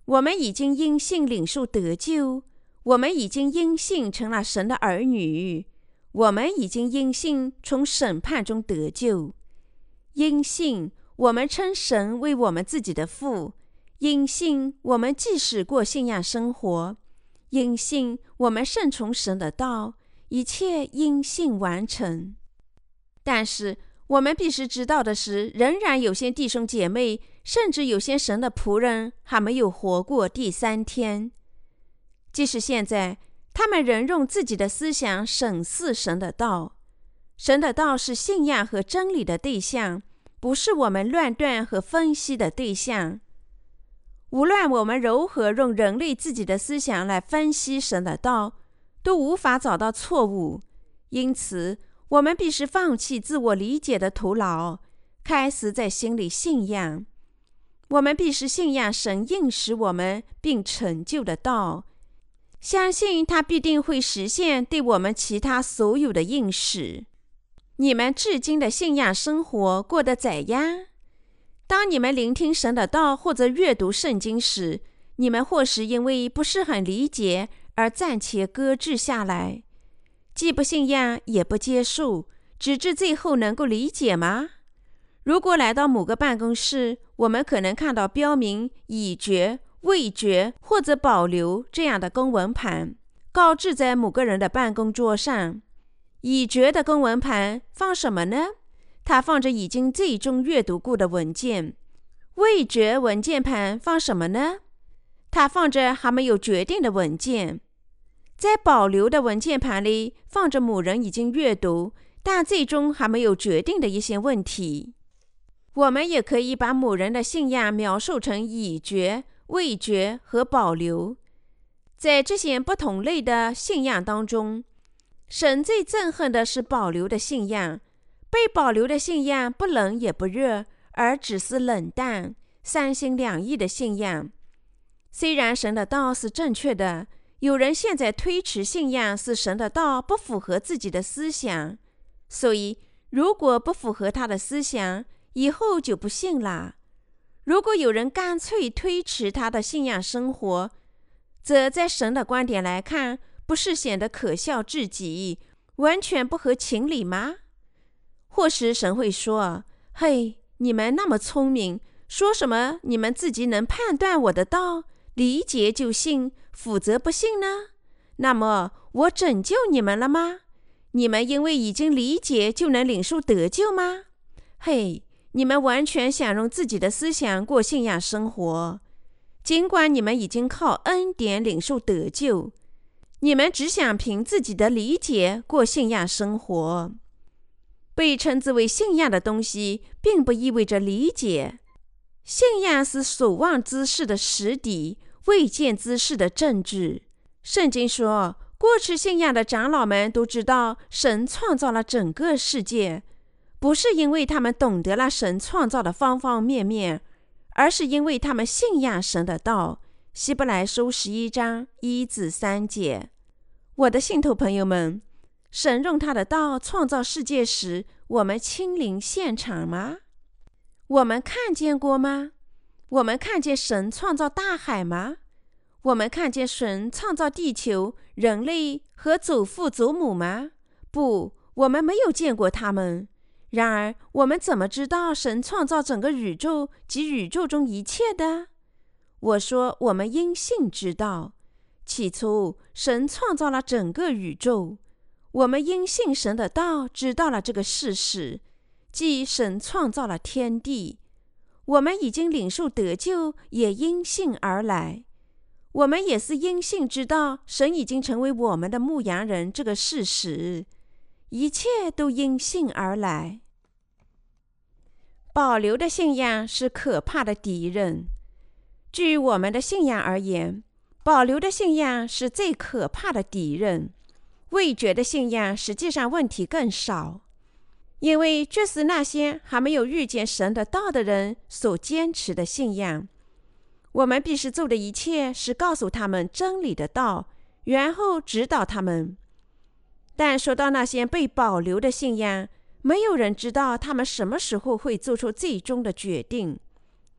我们已经因信领受得救，我们已经因信成了神的儿女，我们已经因信从审判中得救。因信，我们称神为我们自己的父；因信，我们即使过信仰生活；因信，我们顺从神的道，一切因信完成。但是我们必须知道的是，仍然有些弟兄姐妹，甚至有些神的仆人还没有活过第3天。即使现在，他们仍用自己的思想审视神的道。神的道是信仰和真理的对象，不是我们乱断和分析的对象。无论我们如何用人类自己的思想来分析神的道，都无法找到错误。因此，我们必须放弃自我理解的徒劳，开始在心里信仰。我们必须信仰神应许我们并成就的道，相信他必定会实现对我们其他所有的应许。你们至今的信仰生活过得怎样？当你们聆听神的道或者阅读圣经时，你们或是因为不是很理解而暂且搁置下来，既不信仰也不接受，直至最后能够理解吗？如果来到某个办公室，我们可能看到标明已决、未决或者保留这样的公文盘，高置在某个人的办公桌上。已决的公文盘放什么呢？它放着已经最终阅读过的文件。未决文件盘放什么呢？它放着还没有决定的文件。在保留的文件盘里放着某人已经阅读，但最终还没有决定的一些问题。我们也可以把某人的信仰描述成已决、未决和保留。在这些不同类的信仰当中，神最憎恨的是保留的信仰。被保留的信仰不冷也不热，而只是冷淡、三心两意的信仰。虽然神的道是正确的，有人现在推迟信仰是神的道不符合自己的思想，所以如果不符合他的思想，以后就不信了。如果有人干脆推迟他的信仰生活，则在神的观点来看，不是显得可笑至极，完全不合情理吗？或时神会说：嘿，你们那么聪明，说什么你们自己能判断我的道，理解就信，否则不信呢？那么我拯救你们了吗？你们因为已经理解就能领受得救吗？嘿，你们完全想用自己的思想过信仰生活，尽管你们已经靠恩典领受得救，你们只想凭自己的理解过信仰生活。被称之为信仰的东西，并不意味着理解。信仰是所望之事的实底，未见之事的证据。圣经说，过去信仰的长老们都知道神创造了整个世界，不是因为他们懂得了神创造的方方面面，而是因为他们信仰神的道。希伯来书11章1至3节。我的信徒朋友们，神用他的道创造世界时，我们亲临现场吗？我们看见过吗？我们看见神创造大海吗？我们看见神创造地球、人类和祖父祖母吗？不，我们没有见过他们。然而，我们怎么知道神创造整个宇宙及宇宙中一切的？我说，我们因信知道。起初，神创造了整个宇宙。我们因信神的道知道了这个事实，即神创造了天地。我们已经领受得救，也因信而来。我们也是因信知道神已经成为我们的牧羊人这个事实。一切都因信而来。保留的信仰是可怕的敌人。据我们的信仰而言，保留的信仰是最可怕的敌人。未决的信仰实际上问题更少，因为这是那些还没有遇见神的道的人所坚持的信仰。我们必须做的一切是告诉他们真理的道，然后指导他们。但说到那些被保留的信仰，没有人知道他们什么时候会做出最终的决定。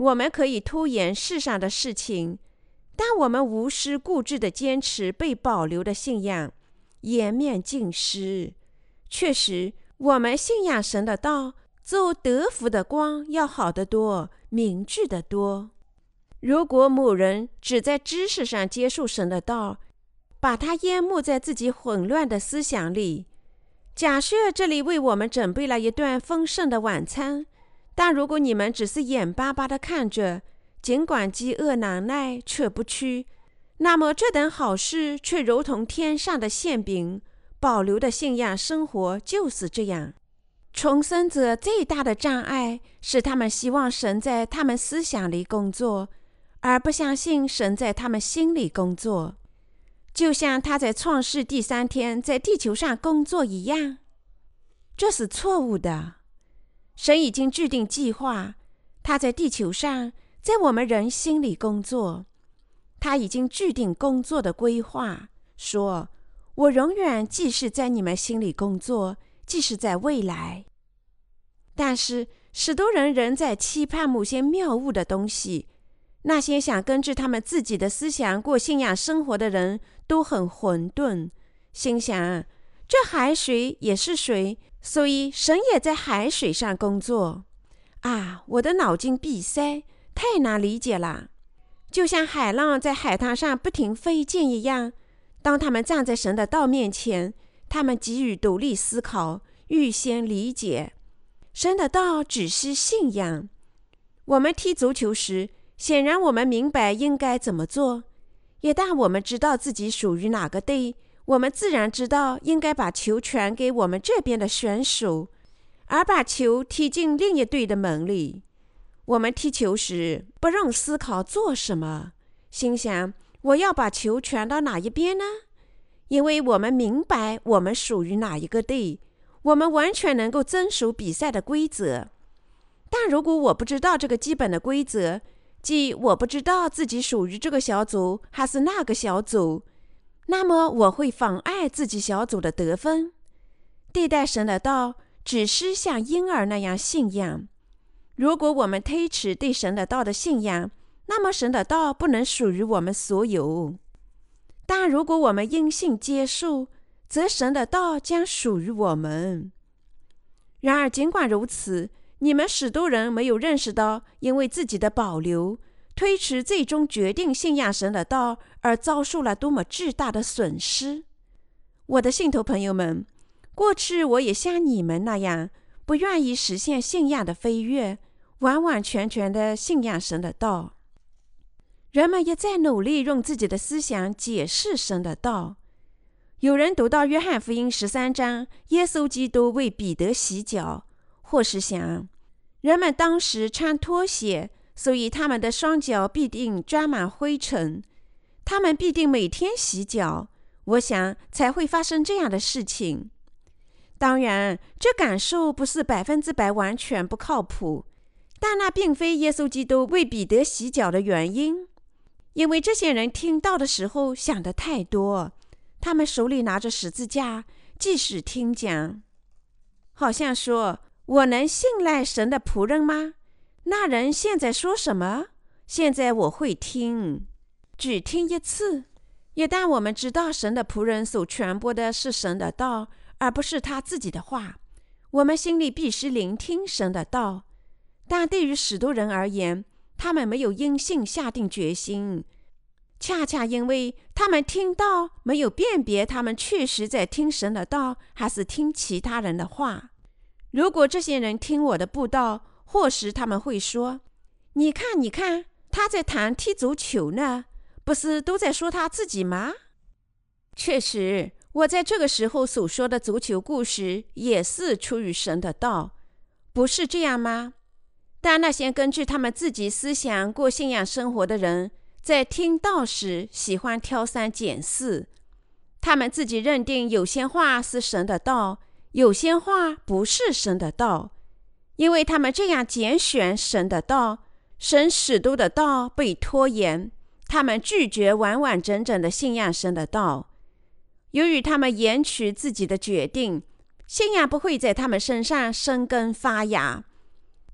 我们可以拖延世上的事情，但我们无视固执地坚持被保留的信仰，颜面尽失。确实，我们信仰神的道，做德福的光要好得多，明智得多。如果某人只在知识上接受神的道，把它淹没在自己混乱的思想里，假设这里为我们准备了一顿丰盛的晚餐，但如果你们只是眼巴巴地看着，尽管饥饿难耐却不屈，那么这等好事却如同天上的馅饼。保留的信仰生活就是这样。重生者最大的障碍是他们希望神在他们思想里工作，而不相信神在他们心里工作，就像他在创世第3天在地球上工作一样。这是错误的。神已经制定计划，他在地球上，在我们人心里工作。他已经制定工作的规划，说我永远既是在你们心里工作，既是在未来。但是许多人仍在期盼某些谬误的东西，那些想根据他们自己的思想过信仰生活的人都很混沌，心想这海水也是水，所以神也在海水上工作。啊，我的脑筋闭塞，太难理解了。就像海浪在海滩上不停飞溅一样，当他们站在神的道面前，他们给予独立思考，预先理解。神的道只是信仰。我们踢足球时，显然我们明白应该怎么做。一旦我们知道自己属于哪个队，我们自然知道应该把球传给我们这边的选手，而把球踢进另一队的门里。我们踢球时不用思考做什么，心想我要把球传到哪一边呢？因为我们明白我们属于哪一个队，我们完全能够遵守比赛的规则。但如果我不知道这个基本的规则，即我不知道自己属于这个小组还是那个小组，那么我会妨碍自己小组的得分。对待神的道，只是像婴儿那样信仰。如果我们推迟对神的道的信仰，那么神的道不能属于我们所有。但如果我们因信接受，则神的道将属于我们。然而尽管如此，你们许多人没有认识到，因为自己的保留、推迟最终决定信仰神的道，而遭受了多么巨大的损失。我的信徒朋友们，过去我也像你们那样，不愿意实现信仰的飞跃，完完全全的信仰神的道。人们也在努力用自己的思想解释神的道。有人读到约翰福音13章，耶稣基督为彼得洗脚，或是想，人们当时穿拖鞋，所以他们的双脚必定沾满灰尘，他们必定每天洗脚，我想才会发生这样的事情。当然，这感受不是100%完全不靠谱，但那并非耶稣基督为彼得洗脚的原因，因为这些人听到的时候想得太多，他们手里拿着十字架，即使听讲，好像说，我能信赖神的仆人吗？那人现在说什么？现在我会听，只听一次。一旦我们知道神的仆人所传播的是神的道，而不是他自己的话，我们心里必须聆听神的道。但对于许多人而言，他们没有因信下定决心，恰恰因为他们听到没有辨别他们确实在听神的道，还是听其他人的话。如果这些人听我的布道，或许他们会说，你看你看，他在谈踢足球呢，不是都在说他自己吗？确实，我在这个时候所说的足球故事也是出于神的道，不是这样吗？但那些根据他们自己思想过信仰生活的人，在听道时喜欢挑三拣四，他们自己认定有些话是神的道，有些话不是神的道，因为他们这样拣选神的道，神使徒的道被拖延，他们拒绝完完整整的信仰神的道。由于他们延迟自己的决定，信仰不会在他们身上生根发芽，他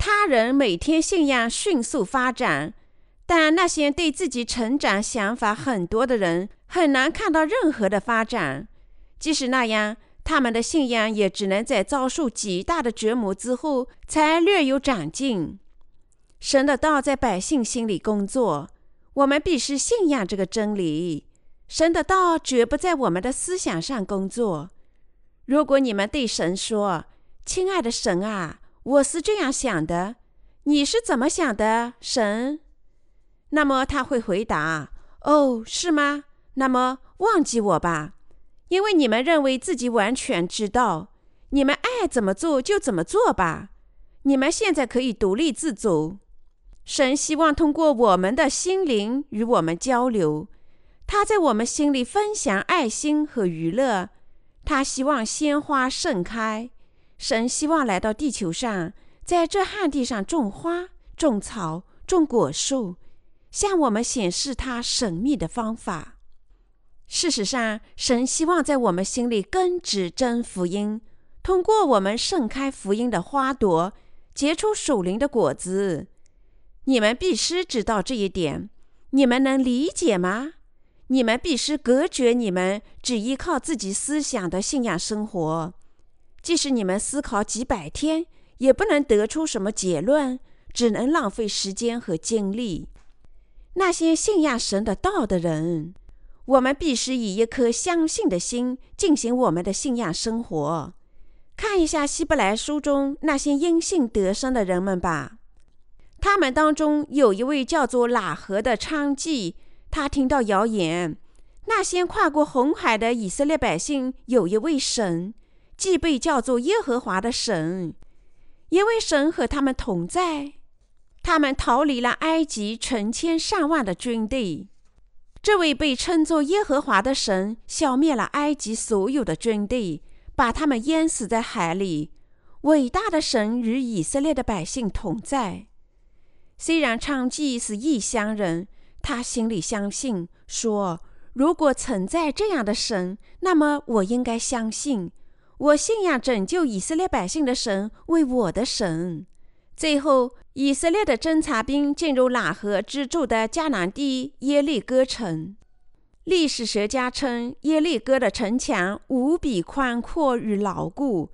他人每天信仰迅速发展，但那些对自己成长想法很多的人很难看到任何的发展。即使那样，他们的信仰也只能在遭受极大的折磨之后才略有长进。神的道在百姓心里工作，我们必须信仰这个真理。神的道绝不在我们的思想上工作。如果你们对神说：亲爱的神啊，我是这样想的，你是怎么想的，神？那么他会回答：哦，是吗？那么忘记我吧，因为你们认为自己完全知道，你们爱怎么做就怎么做吧，你们现在可以独立自主。神希望通过我们的心灵与我们交流，他在我们心里分享爱心和娱乐，他希望鲜花盛开。神希望来到地球上，在这旱地上种花、种草、种果树，向我们显示他神秘的方法。事实上，神希望在我们心里根植真福音，通过我们盛开福音的花朵，结出属灵的果子。你们必须知道这一点，你们能理解吗？你们必须隔绝你们只依靠自己思想的信仰生活，即使你们思考几百天，也不能得出什么结论，只能浪费时间和精力。那些信仰神的道的人，我们必须以一颗相信的心进行我们的信仰生活。看一下希伯来书中那些因信得生的人们吧。他们当中有一位叫做喇合的娼妓，他听到谣言，那些跨过红海的以色列百姓有一位神，既被叫做耶和华的神，因为神和他们同在，他们逃离了埃及成千上万的军队。这位被称作耶和华的神消灭了埃及所有的军队，把他们淹死在海里。伟大的神与以色列的百姓同在。虽然娼妓是异乡人，他心里相信，说如果存在这样的神，那么我应该相信，我信仰拯救以色列百姓的神为我的神。最后，以色列的侦察兵进入喇合之住的迦南地耶利哥城。历史学家称耶利哥的城墙无比宽阔与牢固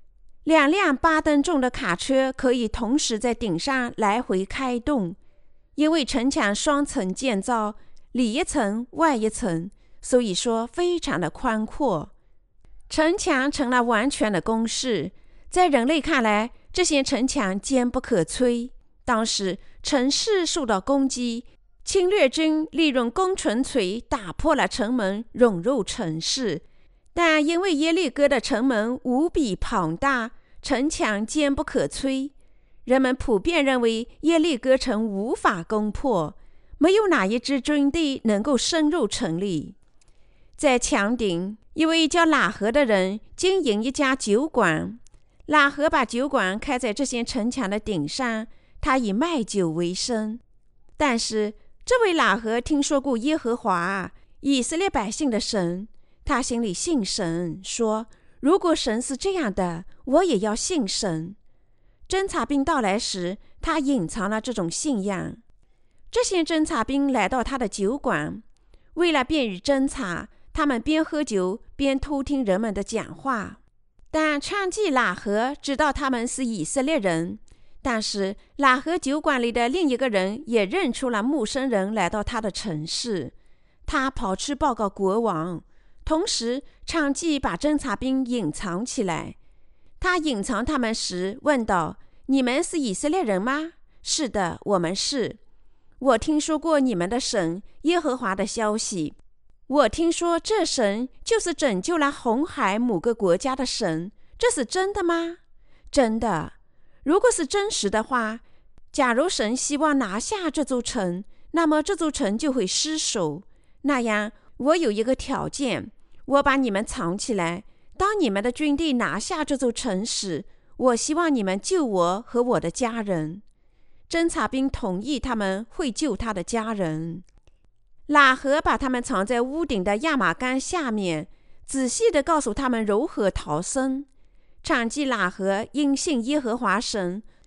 ，2辆8吨重的卡车可以同时在顶上来回开动。因为城墙双层建造，里一层外一层，所以说非常的宽阔。城墙成了完全的公式，在人类看来，这些城墙坚不可摧。当时城市受到攻击，侵略军利用攻城锤打破了城门，涌入城市。但因为耶利哥的城门无比庞大，城墙坚不可摧，人们普遍认为耶利哥城无法攻破，没有哪一支军队能够深入城里。在墙顶，一位叫喇合的人经营一家酒馆，喇合把酒馆开在这些城墙的顶上，他以卖酒为生。但是这位喇合听说过耶和华以色列百姓的神，他心里信神，说如果神是这样的，我也要信神。侦察兵到来时，他隐藏了这种信仰。这些侦察兵来到他的酒馆，为了便于侦察，他们边喝酒边偷听人们的讲话。但娼妓喇合知道他们是以色列人，但是喇合酒馆里的另一个人也认出了陌生人来到他的城市，他跑去报告国王。同时，娼妓把侦察兵隐藏起来。他隐藏他们时问道：你们是以色列人吗？是的，我们是。我听说过你们的神耶和华的消息，我听说这神就是拯救了红海某个国家的神，这是真的吗？真的。如果是真实的话，假如神希望拿下这座城，那么这座城就会失守。那样，我有一个条件，我把你们藏起来，当你们的军队拿下这座城时，我希望你们救我和我的家人。侦察兵同意他们会救他的家人。喇合把他们藏在屋顶的亚玛杆下面，仔细地告诉他们如何逃生。娼妓喇合因信耶和华神，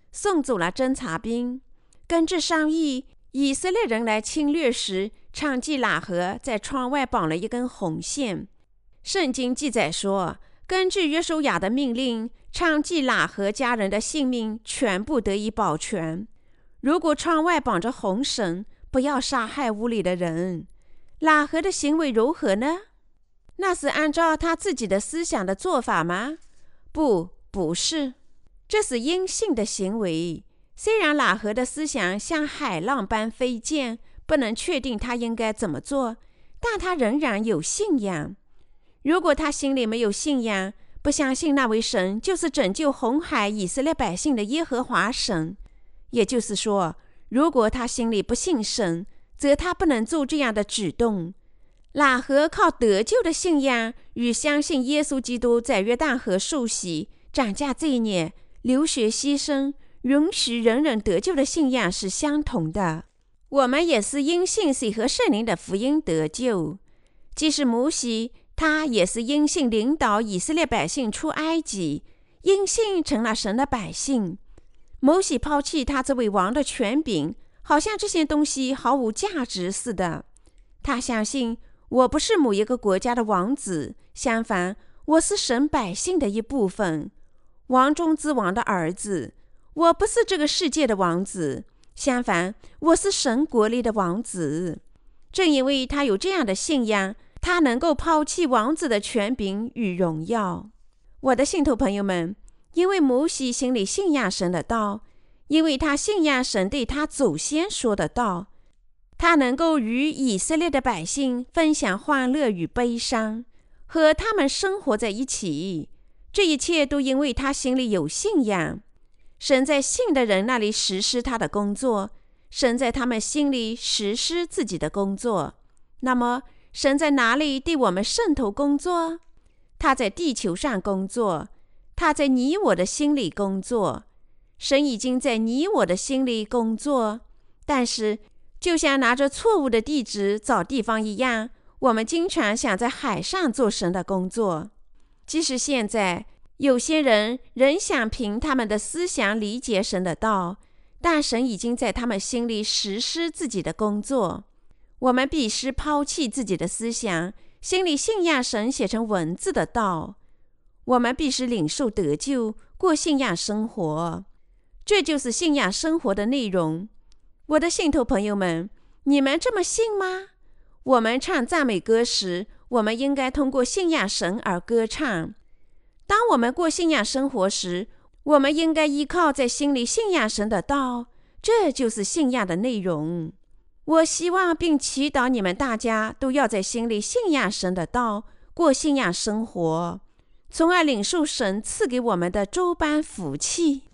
送走了侦察兵。根据商议，以色列人来侵略时，娼妓喇合在窗外绑了一根红线。圣经记载说，根据约书亚的命令，娼妓喇合家人的性命全部得以保全。如果窗外绑着红绳，不要杀害屋里的人。喇合的行为如何呢？那是按照他自己的思想的做法吗？不是，这是因信的行为。虽然喇合的思想像海浪般飞溅，不能确定他应该怎么做，但他仍然有信仰。如果他心里没有信仰，不相信那位神就是拯救红海以色列百姓的耶和华神，也就是说，如果他心里不信神，则他不能做这样的举动。喇合靠得救的信仰与相信耶稣基督在约旦河受洗、斩价罪孽、流血牺牲、允许人人得救的信仰是相同的。我们也是因信水和圣灵的福音得救。即使摩西，他也是因信领导以色列百姓出埃及，因信成了神的百姓。摩西抛弃他这位王的权柄，好像这些东西毫无价值似的。他相信，我不是某一个国家的王子，相反，我是神百姓的一部分，王中之王的儿子。我不是这个世界的王子，相反，我是神国里的王子。正因为他有这样的信仰，他能够抛弃王子的权柄与荣耀。我的信徒朋友们，因为摩西心里信仰神的道，因为他信仰神对他祖先说的道，他能够与以色列的百姓分享欢乐与悲伤，和他们生活在一起。这一切都因为他心里有信仰。神在信的人那里实施他的工作，神在他们心里实施自己的工作。那么，神在哪里对我们圣徒工作？他在地球上工作，他在你我的心里工作。神已经在你我的心里工作，但是就像拿着错误的地址找地方一样，我们经常想在海上做神的工作。即使现在有些人仍想凭他们的思想理解神的道，但神已经在他们心里实施自己的工作。我们必须抛弃自己的思想，心里信仰神写成文字的道。我们必须领受得救，过信仰生活。这就是信仰生活的内容。我的信徒朋友们，你们这么信吗？我们唱赞美歌时，我们应该通过信仰神而歌唱。当我们过信仰生活时，我们应该依靠在心里信仰神的道，这就是信仰的内容。我希望并祈祷你们大家都要在心里信仰神的道，过信仰生活，从而领受神赐给我们的诸般福气。